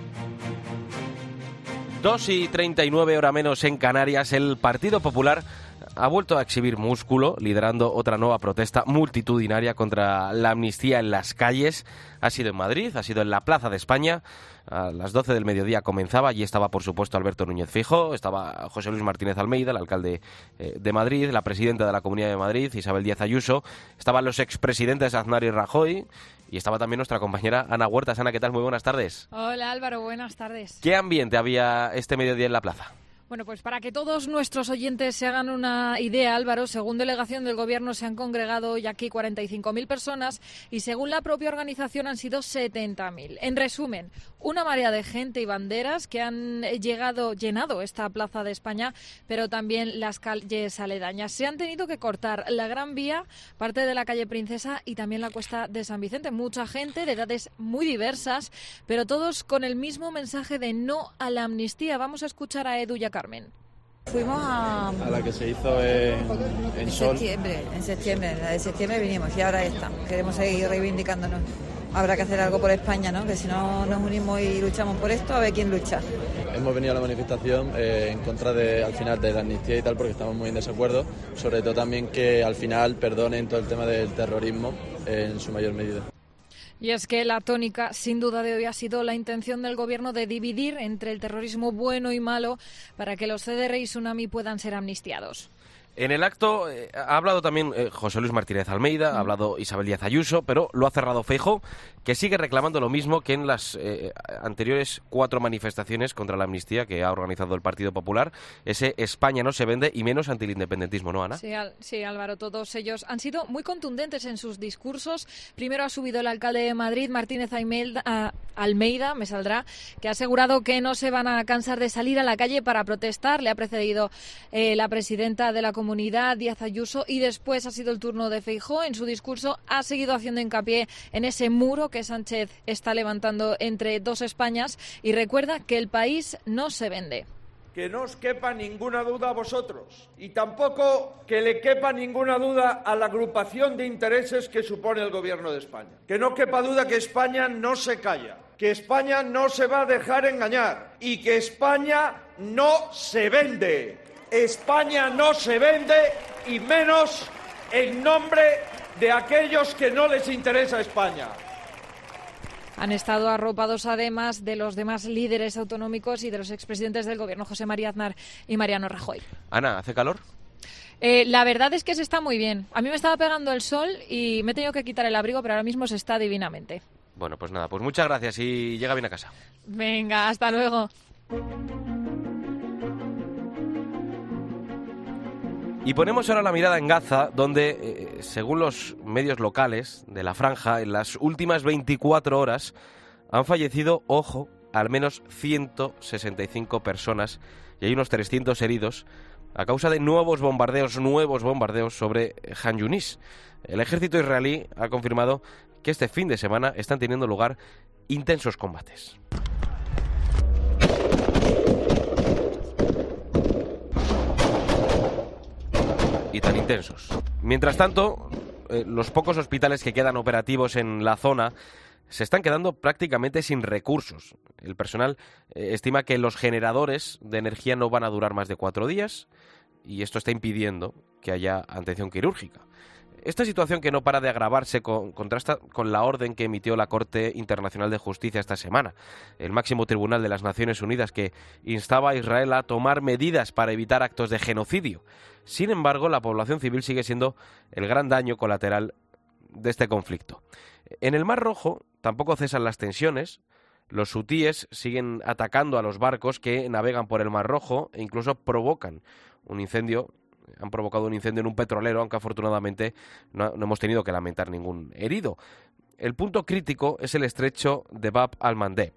2:39, hora menos en Canarias. El Partido Popular ha vuelto a exhibir músculo, liderando otra nueva protesta multitudinaria contra la amnistía en las calles. Ha sido en Madrid, ha sido en la Plaza de España. A las 12 del mediodía comenzaba. Allí estaba, por supuesto, Alberto Núñez Feijóo, estaba José Luis Martínez Almeida, el alcalde de Madrid, la presidenta de la Comunidad de Madrid, Isabel Díaz Ayuso. Estaban los expresidentes Aznar y Rajoy. Y estaba también nuestra compañera Ana Huertas. Ana, ¿qué tal? Muy buenas tardes. Hola Álvaro, buenas tardes. ¿Qué ambiente había este mediodía en la plaza? Bueno, pues para que todos nuestros oyentes se hagan una idea, Álvaro, según delegación del Gobierno se han congregado hoy aquí 45.000 personas y según la propia organización han sido 70.000. En resumen, una marea de gente y banderas que han llenado esta Plaza de España, pero también las calles aledañas. Se han tenido que cortar la Gran Vía, parte de la calle Princesa y también la Cuesta de San Vicente. Mucha gente de edades muy diversas, pero todos con el mismo mensaje de no a la amnistía. Vamos a escuchar a Edu y a Carmen. Fuimos a la que se hizo en Sol. En septiembre, la de septiembre vinimos y ahora esta. Queremos seguir reivindicándonos. Habrá que hacer algo por España, ¿no? Que si no nos unimos y luchamos por esto, a ver quién lucha. Hemos venido a la manifestación en contra al final de la amnistía y tal, porque estamos muy en desacuerdo. Sobre todo también que al final perdonen todo el tema del terrorismo en su mayor medida. Y es que la tónica, sin duda de hoy, ha sido la intención del Gobierno de dividir entre el terrorismo bueno y malo para que los CDR y Tsunami puedan ser amnistiados. En el acto ha hablado también José Luis Martínez Almeida, ha hablado Isabel Díaz Ayuso, pero lo ha cerrado Feijóo, que sigue reclamando lo mismo que en las anteriores 4 manifestaciones contra la amnistía que ha organizado el Partido Popular. Ese España no se vende y menos ante el independentismo, ¿no, Ana? Sí, Álvaro, todos ellos han sido muy contundentes en sus discursos. Primero ha subido el alcalde de Madrid, Martínez Almeida, que ha asegurado que no se van a cansar de salir a la calle para protestar. Le ha precedido la presidenta de la Comunidad, Díaz Ayuso, y después ha sido el turno de Feijóo. En su discurso ha seguido haciendo hincapié en ese muro que Sánchez está levantando entre dos Españas y recuerda que el país no se vende. Que no os quepa ninguna duda a vosotros y tampoco que le quepa ninguna duda a la agrupación de intereses que supone el Gobierno de España. Que no quepa duda que España no se calla, que España no se va a dejar engañar y que España no se vende. España no se vende y menos en nombre de aquellos que no les interesa España. Han estado arropados además de los demás líderes autonómicos y de los expresidentes del Gobierno, José María Aznar y Mariano Rajoy. Ana, ¿hace calor? La verdad es que se está muy bien. A mí me estaba pegando el sol y me he tenido que quitar el abrigo, pero ahora mismo se está divinamente. Bueno, pues nada, pues muchas gracias y llega bien a casa. Venga, hasta luego. Y ponemos ahora la mirada en Gaza, donde, según los medios locales de la franja, en las últimas 24 horas han fallecido, ojo, al menos 165 personas y hay unos 300 heridos a causa de nuevos bombardeos sobre Han Yunis. El ejército israelí ha confirmado que este fin de semana están teniendo lugar intensos combates. Y tan intensos. Mientras tanto, los pocos hospitales que quedan operativos en la zona se están quedando prácticamente sin recursos. El personal estima que los generadores de energía no van a durar más de 4 días y esto está impidiendo que haya atención quirúrgica. Esta situación, que no para de agravarse, contrasta con la orden que emitió la Corte Internacional de Justicia esta semana, el máximo tribunal de las Naciones Unidas, que instaba a Israel a tomar medidas para evitar actos de genocidio. Sin embargo, la población civil sigue siendo el gran daño colateral de este conflicto. En el Mar Rojo tampoco cesan las tensiones. Los hutíes siguen atacando a los barcos que navegan por el Mar Rojo e incluso provocan un incendio. Han provocado un incendio en un petrolero, aunque afortunadamente no hemos tenido que lamentar ningún herido. El punto crítico es el estrecho de Bab al-Mandeb,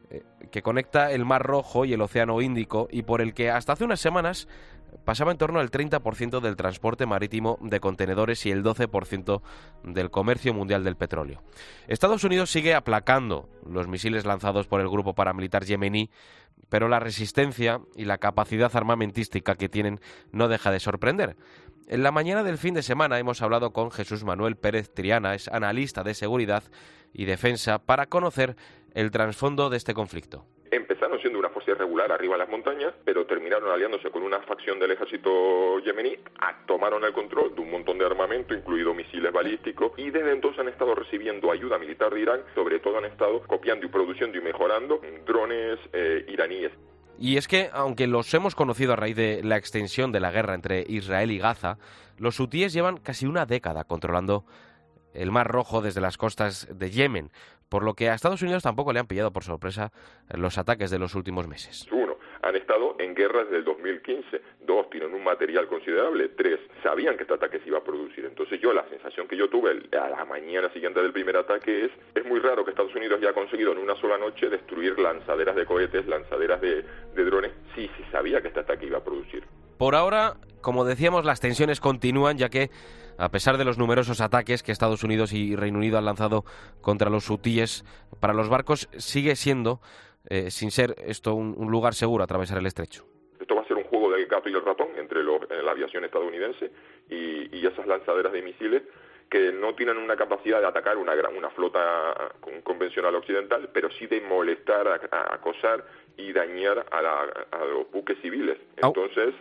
que conecta el Mar Rojo y el Océano Índico y por el que hasta hace unas semanas pasaba en torno al 30% del transporte marítimo de contenedores y el 12% del comercio mundial del petróleo. Estados Unidos sigue aplacando los misiles lanzados por el grupo paramilitar yemení, pero la resistencia y la capacidad armamentística que tienen no deja de sorprender. En la mañana del fin de semana hemos hablado con Jesús Manuel Pérez Triana, es analista de seguridad y defensa, para conocer el trasfondo de este conflicto. Empezaron siendo una fuerza irregular arriba en las montañas, pero terminaron aliándose con una facción del ejército yemení, tomaron el control de un montón de armamento, incluido misiles balísticos, y desde entonces han estado recibiendo ayuda militar de Irán, sobre todo han estado copiando y produciendo y mejorando drones iraníes. Y es que, aunque los hemos conocido a raíz de la extensión de la guerra entre Israel y Gaza, los hutíes llevan casi una década controlando el Mar Rojo desde las costas de Yemen, por lo que a Estados Unidos tampoco le han pillado por sorpresa los ataques de los últimos meses. Uno, han estado en guerra desde el 2015. 2, tienen un material considerable. 3, sabían que este ataque se iba a producir. Entonces la sensación que yo tuve a la mañana siguiente del primer ataque es muy raro que Estados Unidos haya conseguido en una sola noche destruir lanzaderas de cohetes, lanzaderas de drones, sí se sabía que este ataque iba a producir. Por ahora, como decíamos, las tensiones continúan, ya que a pesar de los numerosos ataques que Estados Unidos y Reino Unido han lanzado contra los hutíes, para los barcos sigue siendo, sin ser esto un lugar seguro, atravesar el estrecho. Esto va a ser un juego del gato y el ratón entre la aviación estadounidense y esas lanzaderas de misiles que no tienen una capacidad de atacar una flota convencional occidental, pero sí de molestar, acosar y dañar a los buques civiles. Entonces,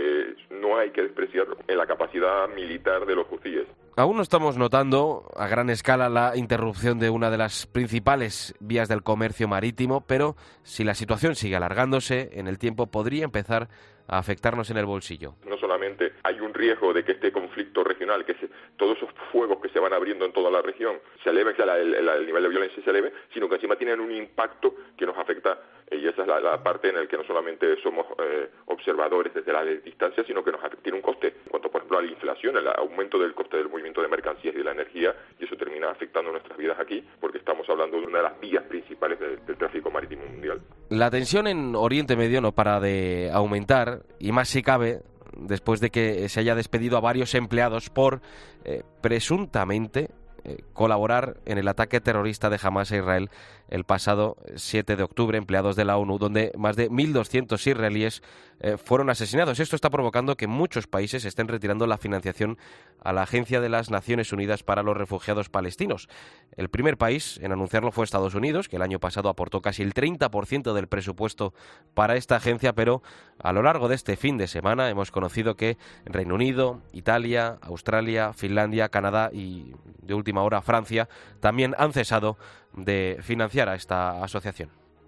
no hay que despreciar la capacidad militar de los hutíes. Aún no estamos notando a gran escala la interrupción de una de las principales vías del comercio marítimo, pero si la situación sigue alargándose en el tiempo, podría empezar a afectarnos en el bolsillo. No solamente hay un riesgo de que este conflicto regional, todos esos fuegos que se van abriendo en toda la región, se eleve, el nivel de violencia se eleve, sino que encima tienen un impacto que nos afecta, y esa es la parte en la que no solamente somos observadores desde la distancia, sino que tiene un coste. En cuanto, por ejemplo, a la inflación, el aumento del coste del movimiento de mercancías y de la energía, y eso termina afectando nuestras vidas aquí, porque estamos hablando de una de las vías principales del tráfico marítimo mundial. La tensión en Oriente Medio no para de aumentar, y más si cabe, después de que se haya despedido a varios empleados por presuntamente colaborar en el ataque terrorista de Hamás a Israel el pasado 7 de octubre, empleados de la ONU, donde más de 1.200 israelíes fueron asesinados. Esto está provocando que muchos países estén retirando la financiación a la Agencia de las Naciones Unidas para los Refugiados Palestinos. El primer país en anunciarlo fue Estados Unidos, que el año pasado aportó casi el 30% del presupuesto para esta agencia, pero a lo largo de este fin de semana hemos conocido que Reino Unido, Italia, Australia, Finlandia, Canadá y, de última hora, Francia, también han cesado de financiar a esta asociación.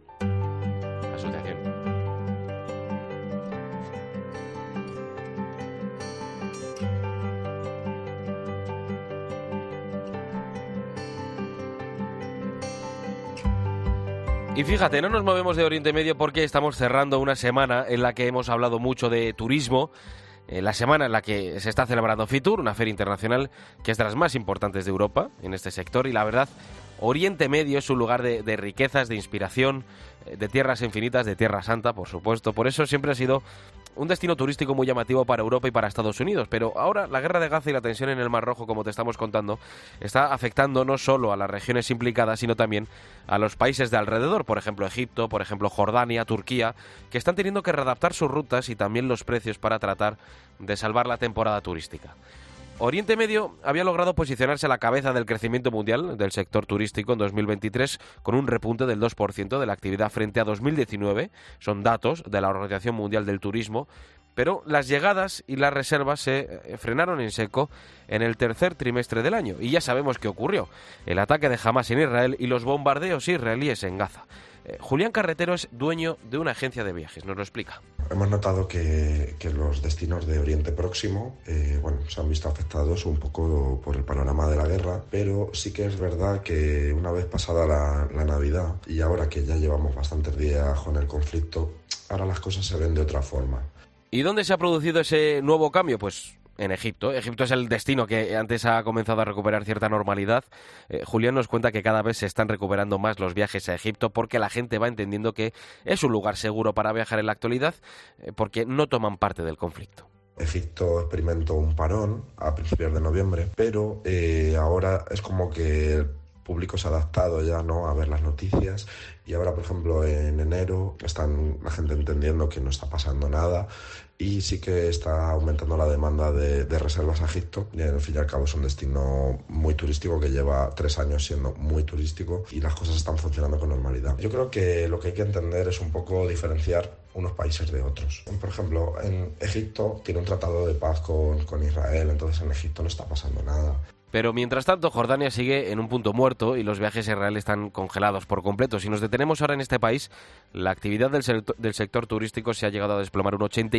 Y fíjate, no nos movemos de Oriente Medio porque estamos cerrando una semana en la que hemos hablado mucho de turismo, la semana en la que se está celebrando Fitur, una feria internacional que es de las más importantes de Europa en este sector, y la verdad, Oriente Medio es un lugar de riquezas, de inspiración, de tierras infinitas, de Tierra Santa, por supuesto. Por eso siempre ha sido un destino turístico muy llamativo para Europa y para Estados Unidos. Pero ahora la guerra de Gaza y la tensión en el Mar Rojo, como te estamos contando, está afectando no solo a las regiones implicadas, sino también a los países de alrededor. Por ejemplo, Egipto, por ejemplo, Jordania, Turquía, que están teniendo que readaptar sus rutas y también los precios para tratar de salvar la temporada turística. Oriente Medio había logrado posicionarse a la cabeza del crecimiento mundial del sector turístico en 2023 con un repunte del 2% de la actividad frente a 2019. Son datos de la Organización Mundial del Turismo, pero las llegadas y las reservas se frenaron en seco en el tercer trimestre del año. Y ya sabemos qué ocurrió: el ataque de Hamás en Israel y los bombardeos israelíes en Gaza. Julián Carretero es dueño de una agencia de viajes, nos lo explica. Hemos notado que los destinos de Oriente Próximo se han visto afectados un poco por el panorama de la guerra, pero sí que es verdad que una vez pasada la Navidad y ahora que ya llevamos bastantes días con el conflicto, ahora las cosas se ven de otra forma. ¿Y dónde se ha producido ese nuevo cambio? Pues en Egipto. Egipto es el destino que antes ha comenzado a recuperar cierta normalidad. Julián nos cuenta que cada vez se están recuperando más los viajes a Egipto porque la gente va entendiendo que es un lugar seguro para viajar en la actualidad porque no toman parte del conflicto. Egipto experimentó un parón a principios de noviembre, pero ahora es como que el público se ha adaptado ya, ¿no?, a ver las noticias, y ahora, por ejemplo, en enero están la gente entendiendo que no está pasando nada y sí que está aumentando la demanda de reservas a Egipto. Y al fin y al cabo es un destino muy turístico que lleva 3 años siendo muy turístico y las cosas están funcionando con normalidad. Yo creo que lo que hay que entender es un poco diferenciar unos países de otros. Por ejemplo, en Egipto tiene un tratado de paz con Israel, entonces en Egipto no está pasando nada. Pero mientras tanto, Jordania sigue en un punto muerto y los viajes a Israel están congelados por completo. Si nos detenemos ahora en este país, la actividad del sector turístico se ha llegado a desplomar un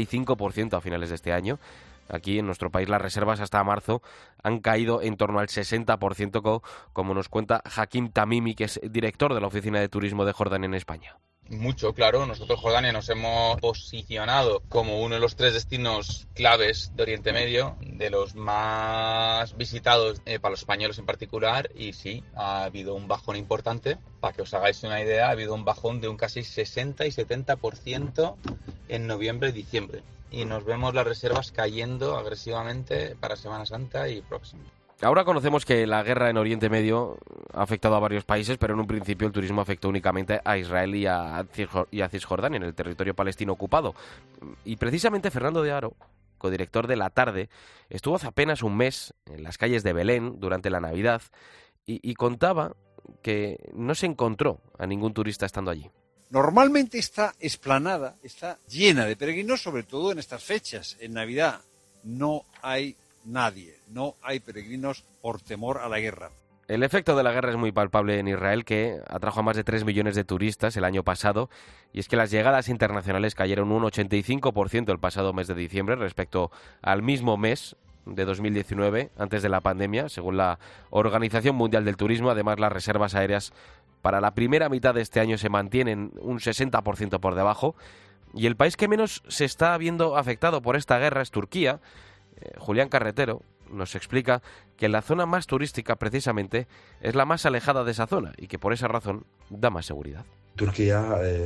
85% a finales de este año. Aquí en nuestro país las reservas hasta marzo han caído en torno al 60%, como nos cuenta Hakim Tamimi, que es director de la Oficina de Turismo de Jordania en España. Mucho, claro. Nosotros, Jordania, nos hemos posicionado como uno de los 3 destinos claves de Oriente Medio, de los más visitados para los españoles en particular, y sí, ha habido un bajón importante. Para que os hagáis una idea, ha habido un bajón de un casi 60 y 70% en noviembre y diciembre. Y nos vemos las reservas cayendo agresivamente para Semana Santa y próxima. Ahora conocemos que la guerra en Oriente Medio ha afectado a varios países, pero en un principio el turismo afectó únicamente a Israel y a Cisjordania, en el territorio palestino ocupado. Y precisamente Fernando de Haro, codirector de La Tarde, estuvo hace apenas un mes en las calles de Belén durante la Navidad y contaba que no se encontró a ningún turista estando allí. Normalmente esta explanada está llena de peregrinos, sobre todo en estas fechas, en Navidad. No hay nadie, no hay peregrinos por temor a la guerra. El efecto de la guerra es muy palpable en Israel, que atrajo a más de 3 millones de turistas el año pasado, y es que las llegadas internacionales cayeron un 85% el pasado mes de diciembre respecto al mismo mes de 2019, antes de la pandemia, según la Organización Mundial del Turismo. Además, las reservas aéreas para la primera mitad de este año se mantienen un 60% por debajo, y el país que menos se está viendo afectado por esta guerra es Turquía. Julián Carretero nos explica que la zona más turística precisamente es la más alejada de esa zona y que por esa razón da más seguridad. Turquía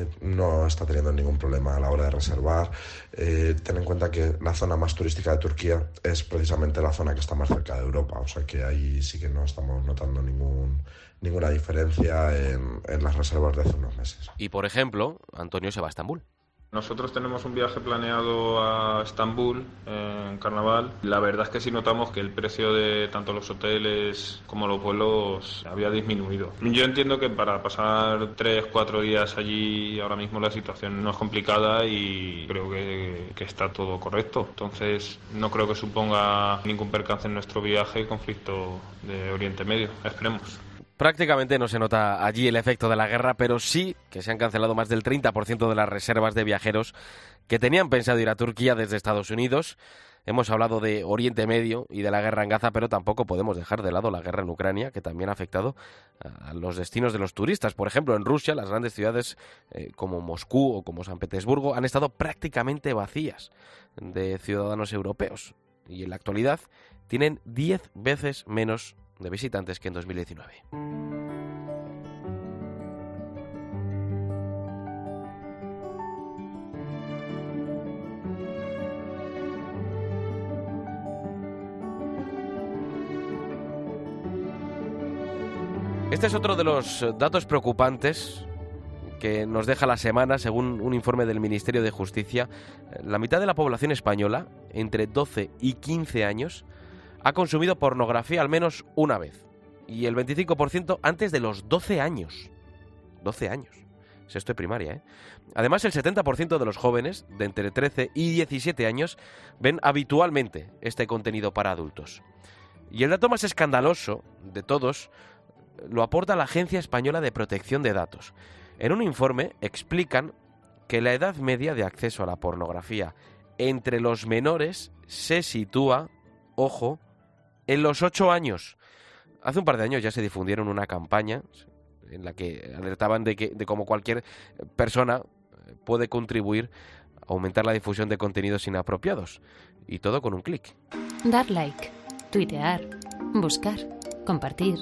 no está teniendo ningún problema a la hora de reservar. Ten en cuenta que la zona más turística de Turquía es precisamente la zona que está más cerca de Europa, o sea que ahí sí que no estamos notando ninguna diferencia en las reservas de hace unos meses. Y por ejemplo, Antonio se va a Estambul. Nosotros tenemos un viaje planeado a Estambul en Carnaval. La verdad es que sí notamos que el precio de tanto los hoteles como los vuelos había disminuido. Yo entiendo que para pasar 3-4 días allí ahora mismo la situación no es complicada y creo que está todo correcto. Entonces no creo que suponga ningún percance en nuestro viaje conflicto de Oriente Medio. Esperemos. Prácticamente no se nota allí el efecto de la guerra, pero sí que se han cancelado más del 30% de las reservas de viajeros que tenían pensado ir a Turquía desde Estados Unidos. Hemos hablado de Oriente Medio y de la guerra en Gaza, pero tampoco podemos dejar de lado la guerra en Ucrania, que también ha afectado a los destinos de los turistas. Por ejemplo, en Rusia, las grandes ciudades como Moscú o como San Petersburgo han estado prácticamente vacías de ciudadanos europeos. Y en la actualidad tienen 10 veces menos de visitantes que en 2019. Este es otro de los datos preocupantes que nos deja la semana, según un informe del Ministerio de Justicia. La mitad de la población española, entre 12 y 15 años, ha consumido pornografía al menos una vez. Y el 25% antes de los 12 años. 12 años. Sexto de primaria, ¿eh? Además, el 70% de los jóvenes de entre 13 y 17 años ven habitualmente este contenido para adultos. Y el dato más escandaloso de todos lo aporta la Agencia Española de Protección de Datos. En un informe explican que la edad media de acceso a la pornografía entre los menores se sitúa, ojo, en los 8 años. Hace un par de años ya se difundieron una campaña en la que alertaban de cómo cualquier persona puede contribuir a aumentar la difusión de contenidos inapropiados. Y todo con un clic. Dar like, tuitear, buscar, compartir,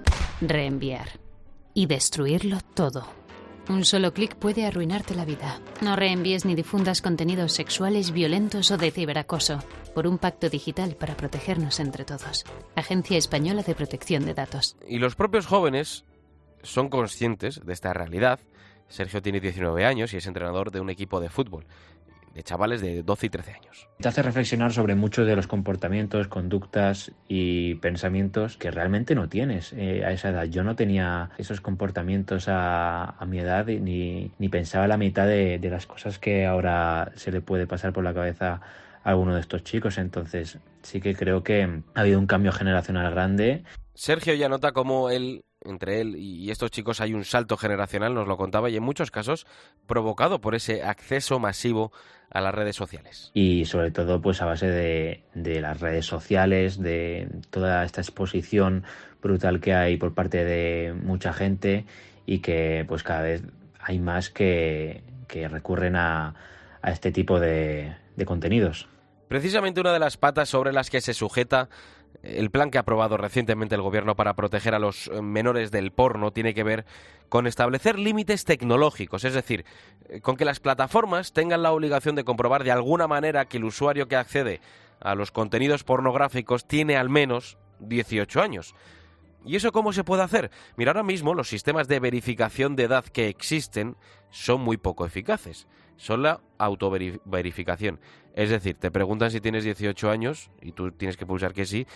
reenviar y destruirlo todo. Un solo clic puede arruinarte la vida. No reenvíes ni difundas contenidos sexuales, violentos o de ciberacoso. Por un pacto digital para protegernos entre todos. Agencia Española de Protección de Datos. Y los propios jóvenes son conscientes de esta realidad. Sergio tiene 19 años y es entrenador de un equipo de fútbol, de chavales de 12 y 13 años. Te hace reflexionar sobre muchos de los comportamientos, conductas y pensamientos que realmente no tienes a esa edad. Yo no tenía esos comportamientos a mi edad ni pensaba la mitad de las cosas que ahora se le puede pasar por la cabeza a alguno de estos chicos. Entonces sí que creo que ha habido un cambio generacional grande. Sergio ya nota cómo entre él y estos chicos hay un salto generacional, nos lo contaba, y en muchos casos provocado por ese acceso masivo a las redes sociales. Y sobre todo pues a base de las redes sociales, de toda esta exposición brutal que hay por parte de mucha gente y que pues cada vez hay más que recurren a este tipo de contenidos. Precisamente una de las patas sobre las que se sujeta el plan que ha aprobado recientemente el Gobierno para proteger a los menores del porno tiene que ver con establecer límites tecnológicos, es decir, con que las plataformas tengan la obligación de comprobar de alguna manera que el usuario que accede a los contenidos pornográficos tiene al menos 18 años. ¿Y eso cómo se puede hacer? Mira, ahora mismo los sistemas de verificación de edad que existen son muy poco eficaces. Son la autoverificación. Es decir, te preguntan si tienes 18 años y tú tienes que pulsar que sí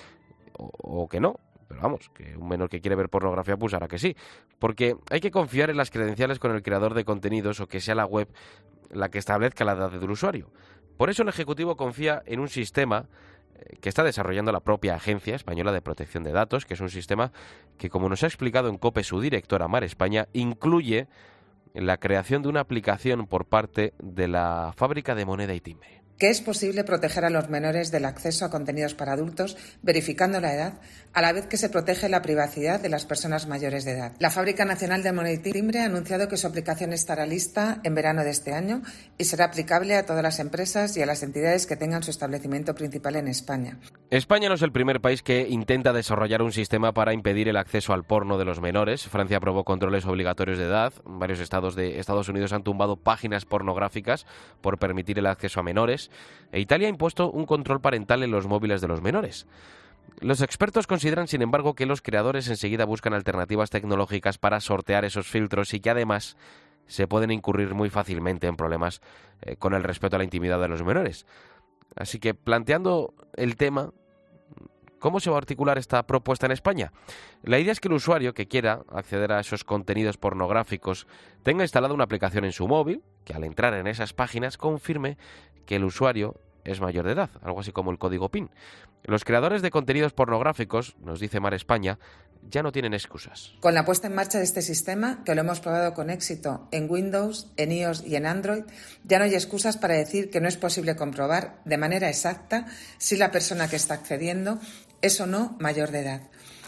o que no. Pero vamos, que un menor que quiere ver pornografía pulsará que sí. Porque hay que confiar en las credenciales con el creador de contenidos o que sea la web la que establezca la edad del usuario. Por eso el Ejecutivo confía en un sistema que está desarrollando la propia Agencia Española de Protección de Datos, que es un sistema que, como nos ha explicado en COPE su directora Mar España, incluye la creación de una aplicación por parte de la Fábrica de Moneda y Timbre. Que es posible proteger a los menores del acceso a contenidos para adultos verificando la edad, a la vez que se protege la privacidad de las personas mayores de edad. La Fábrica Nacional de Moneda y Timbre ha anunciado que su aplicación estará lista en verano de este año y será aplicable a todas las empresas y a las entidades que tengan su establecimiento principal en España. España no es el primer país que intenta desarrollar un sistema para impedir el acceso al porno de los menores. Francia aprobó controles obligatorios de edad. Varios estados de Estados Unidos han tumbado páginas pornográficas por permitir el acceso a menores. E Italia ha impuesto un control parental en los móviles de los menores. Los expertos consideran, sin embargo, que los creadores enseguida buscan alternativas tecnológicas para sortear esos filtros y que además se pueden incurrir muy fácilmente en problemas con el respeto a la intimidad de los menores. Así que, planteando el tema, ¿cómo se va a articular esta propuesta en España? La idea es que el usuario que quiera acceder a esos contenidos pornográficos tenga instalada una aplicación en su móvil, que al entrar en esas páginas confirme que el usuario es mayor de edad, algo así como el código PIN. Los creadores de contenidos pornográficos, nos dice Mar España, ya no tienen excusas. Con la puesta en marcha de este sistema, que lo hemos probado con éxito en Windows, en iOS y en Android, ya no hay excusas para decir que no es posible comprobar de manera exacta si la persona que está accediendo es o no mayor de edad.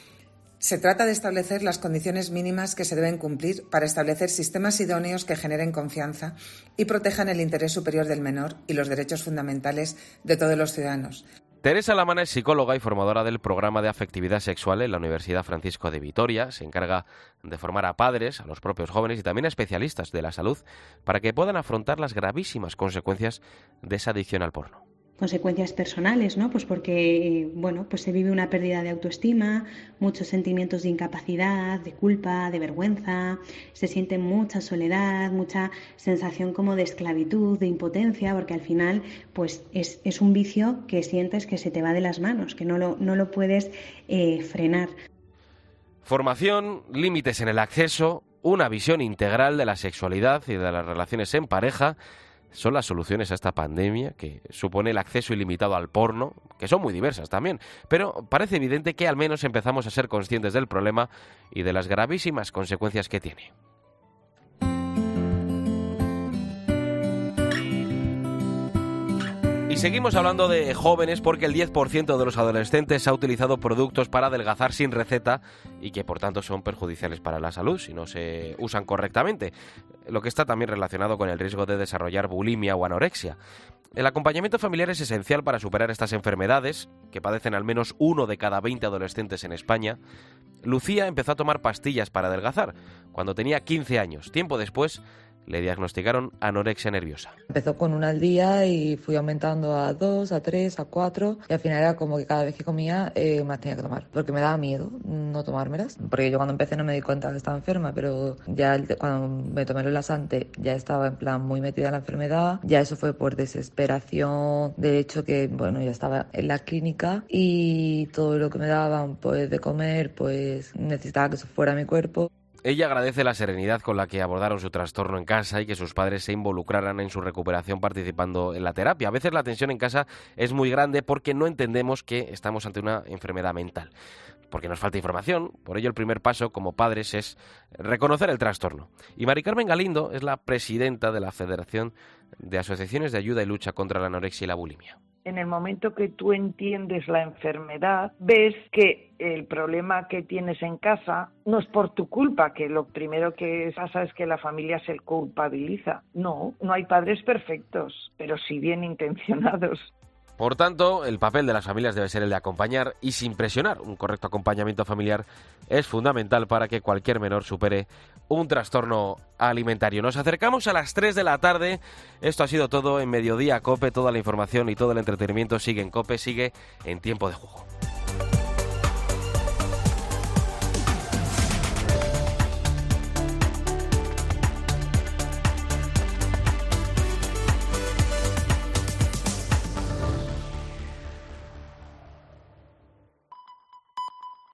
Se trata de establecer las condiciones mínimas que se deben cumplir para establecer sistemas idóneos que generen confianza y protejan el interés superior del menor y los derechos fundamentales de todos los ciudadanos. Teresa Lamana es psicóloga y formadora del programa de afectividad sexual en la Universidad Francisco de Vitoria. Se encarga de formar a padres, a los propios jóvenes y también a especialistas de la salud para que puedan afrontar las gravísimas consecuencias de esa adicción al porno. Consecuencias personales, ¿no? Pues porque, pues se vive una pérdida de autoestima, muchos sentimientos de incapacidad, de culpa, de vergüenza, se siente mucha soledad, mucha sensación como de esclavitud, de impotencia, porque al final, pues es un vicio que sientes que se te va de las manos, que no lo puedes frenar. Formación, límites en el acceso, una visión integral de la sexualidad y de las relaciones en pareja son las soluciones a esta pandemia que supone el acceso ilimitado al porno, que son muy diversas también, pero parece evidente que al menos empezamos a ser conscientes del problema y de las gravísimas consecuencias que tiene. Y seguimos hablando de jóvenes porque el 10% de los adolescentes ha utilizado productos para adelgazar sin receta y que por tanto son perjudiciales para la salud si no se usan correctamente, lo que está también relacionado con el riesgo de desarrollar bulimia o anorexia. El acompañamiento familiar es esencial para superar estas enfermedades, que padecen al menos 1 de cada 20 adolescentes en España. Lucía empezó a tomar pastillas para adelgazar cuando tenía 15 años. Tiempo después le diagnosticaron anorexia nerviosa. Empezó con 1 al día y fui aumentando a 2, a 3, a 4 y al final era como que cada vez que comía me las tenía que tomar porque me daba miedo no tomármelas, porque yo cuando empecé no me di cuenta que estaba enferma, pero ya cuando me tomé el laxante ya estaba en plan muy metida en la enfermedad, ya eso fue por desesperación, de hecho que ya estaba en la clínica y todo lo que me daban pues de comer pues necesitaba que eso fuera mi cuerpo. Ella agradece la serenidad con la que abordaron su trastorno en casa y que sus padres se involucraran en su recuperación participando en la terapia. A veces la tensión en casa es muy grande porque no entendemos que estamos ante una enfermedad mental, porque nos falta información. Por ello el primer paso como padres es reconocer el trastorno. Y Mari Carmen Galindo es la presidenta de la Federación de asociaciones de ayuda y lucha contra la anorexia y la bulimia. En el momento que tú entiendes la enfermedad, ves que el problema que tienes en casa no es por tu culpa, que lo primero que pasa es que la familia se culpabiliza. No hay padres perfectos, pero sí bien intencionados. Por tanto, el papel de las familias debe ser el de acompañar y sin presionar. Un correcto acompañamiento familiar es fundamental para que cualquier menor supere un trastorno alimentario. Nos acercamos a las 3 de la tarde. Esto ha sido todo en Mediodía COPE. Toda la información y todo el entretenimiento sigue en COPE, sigue en Tiempo de Juego.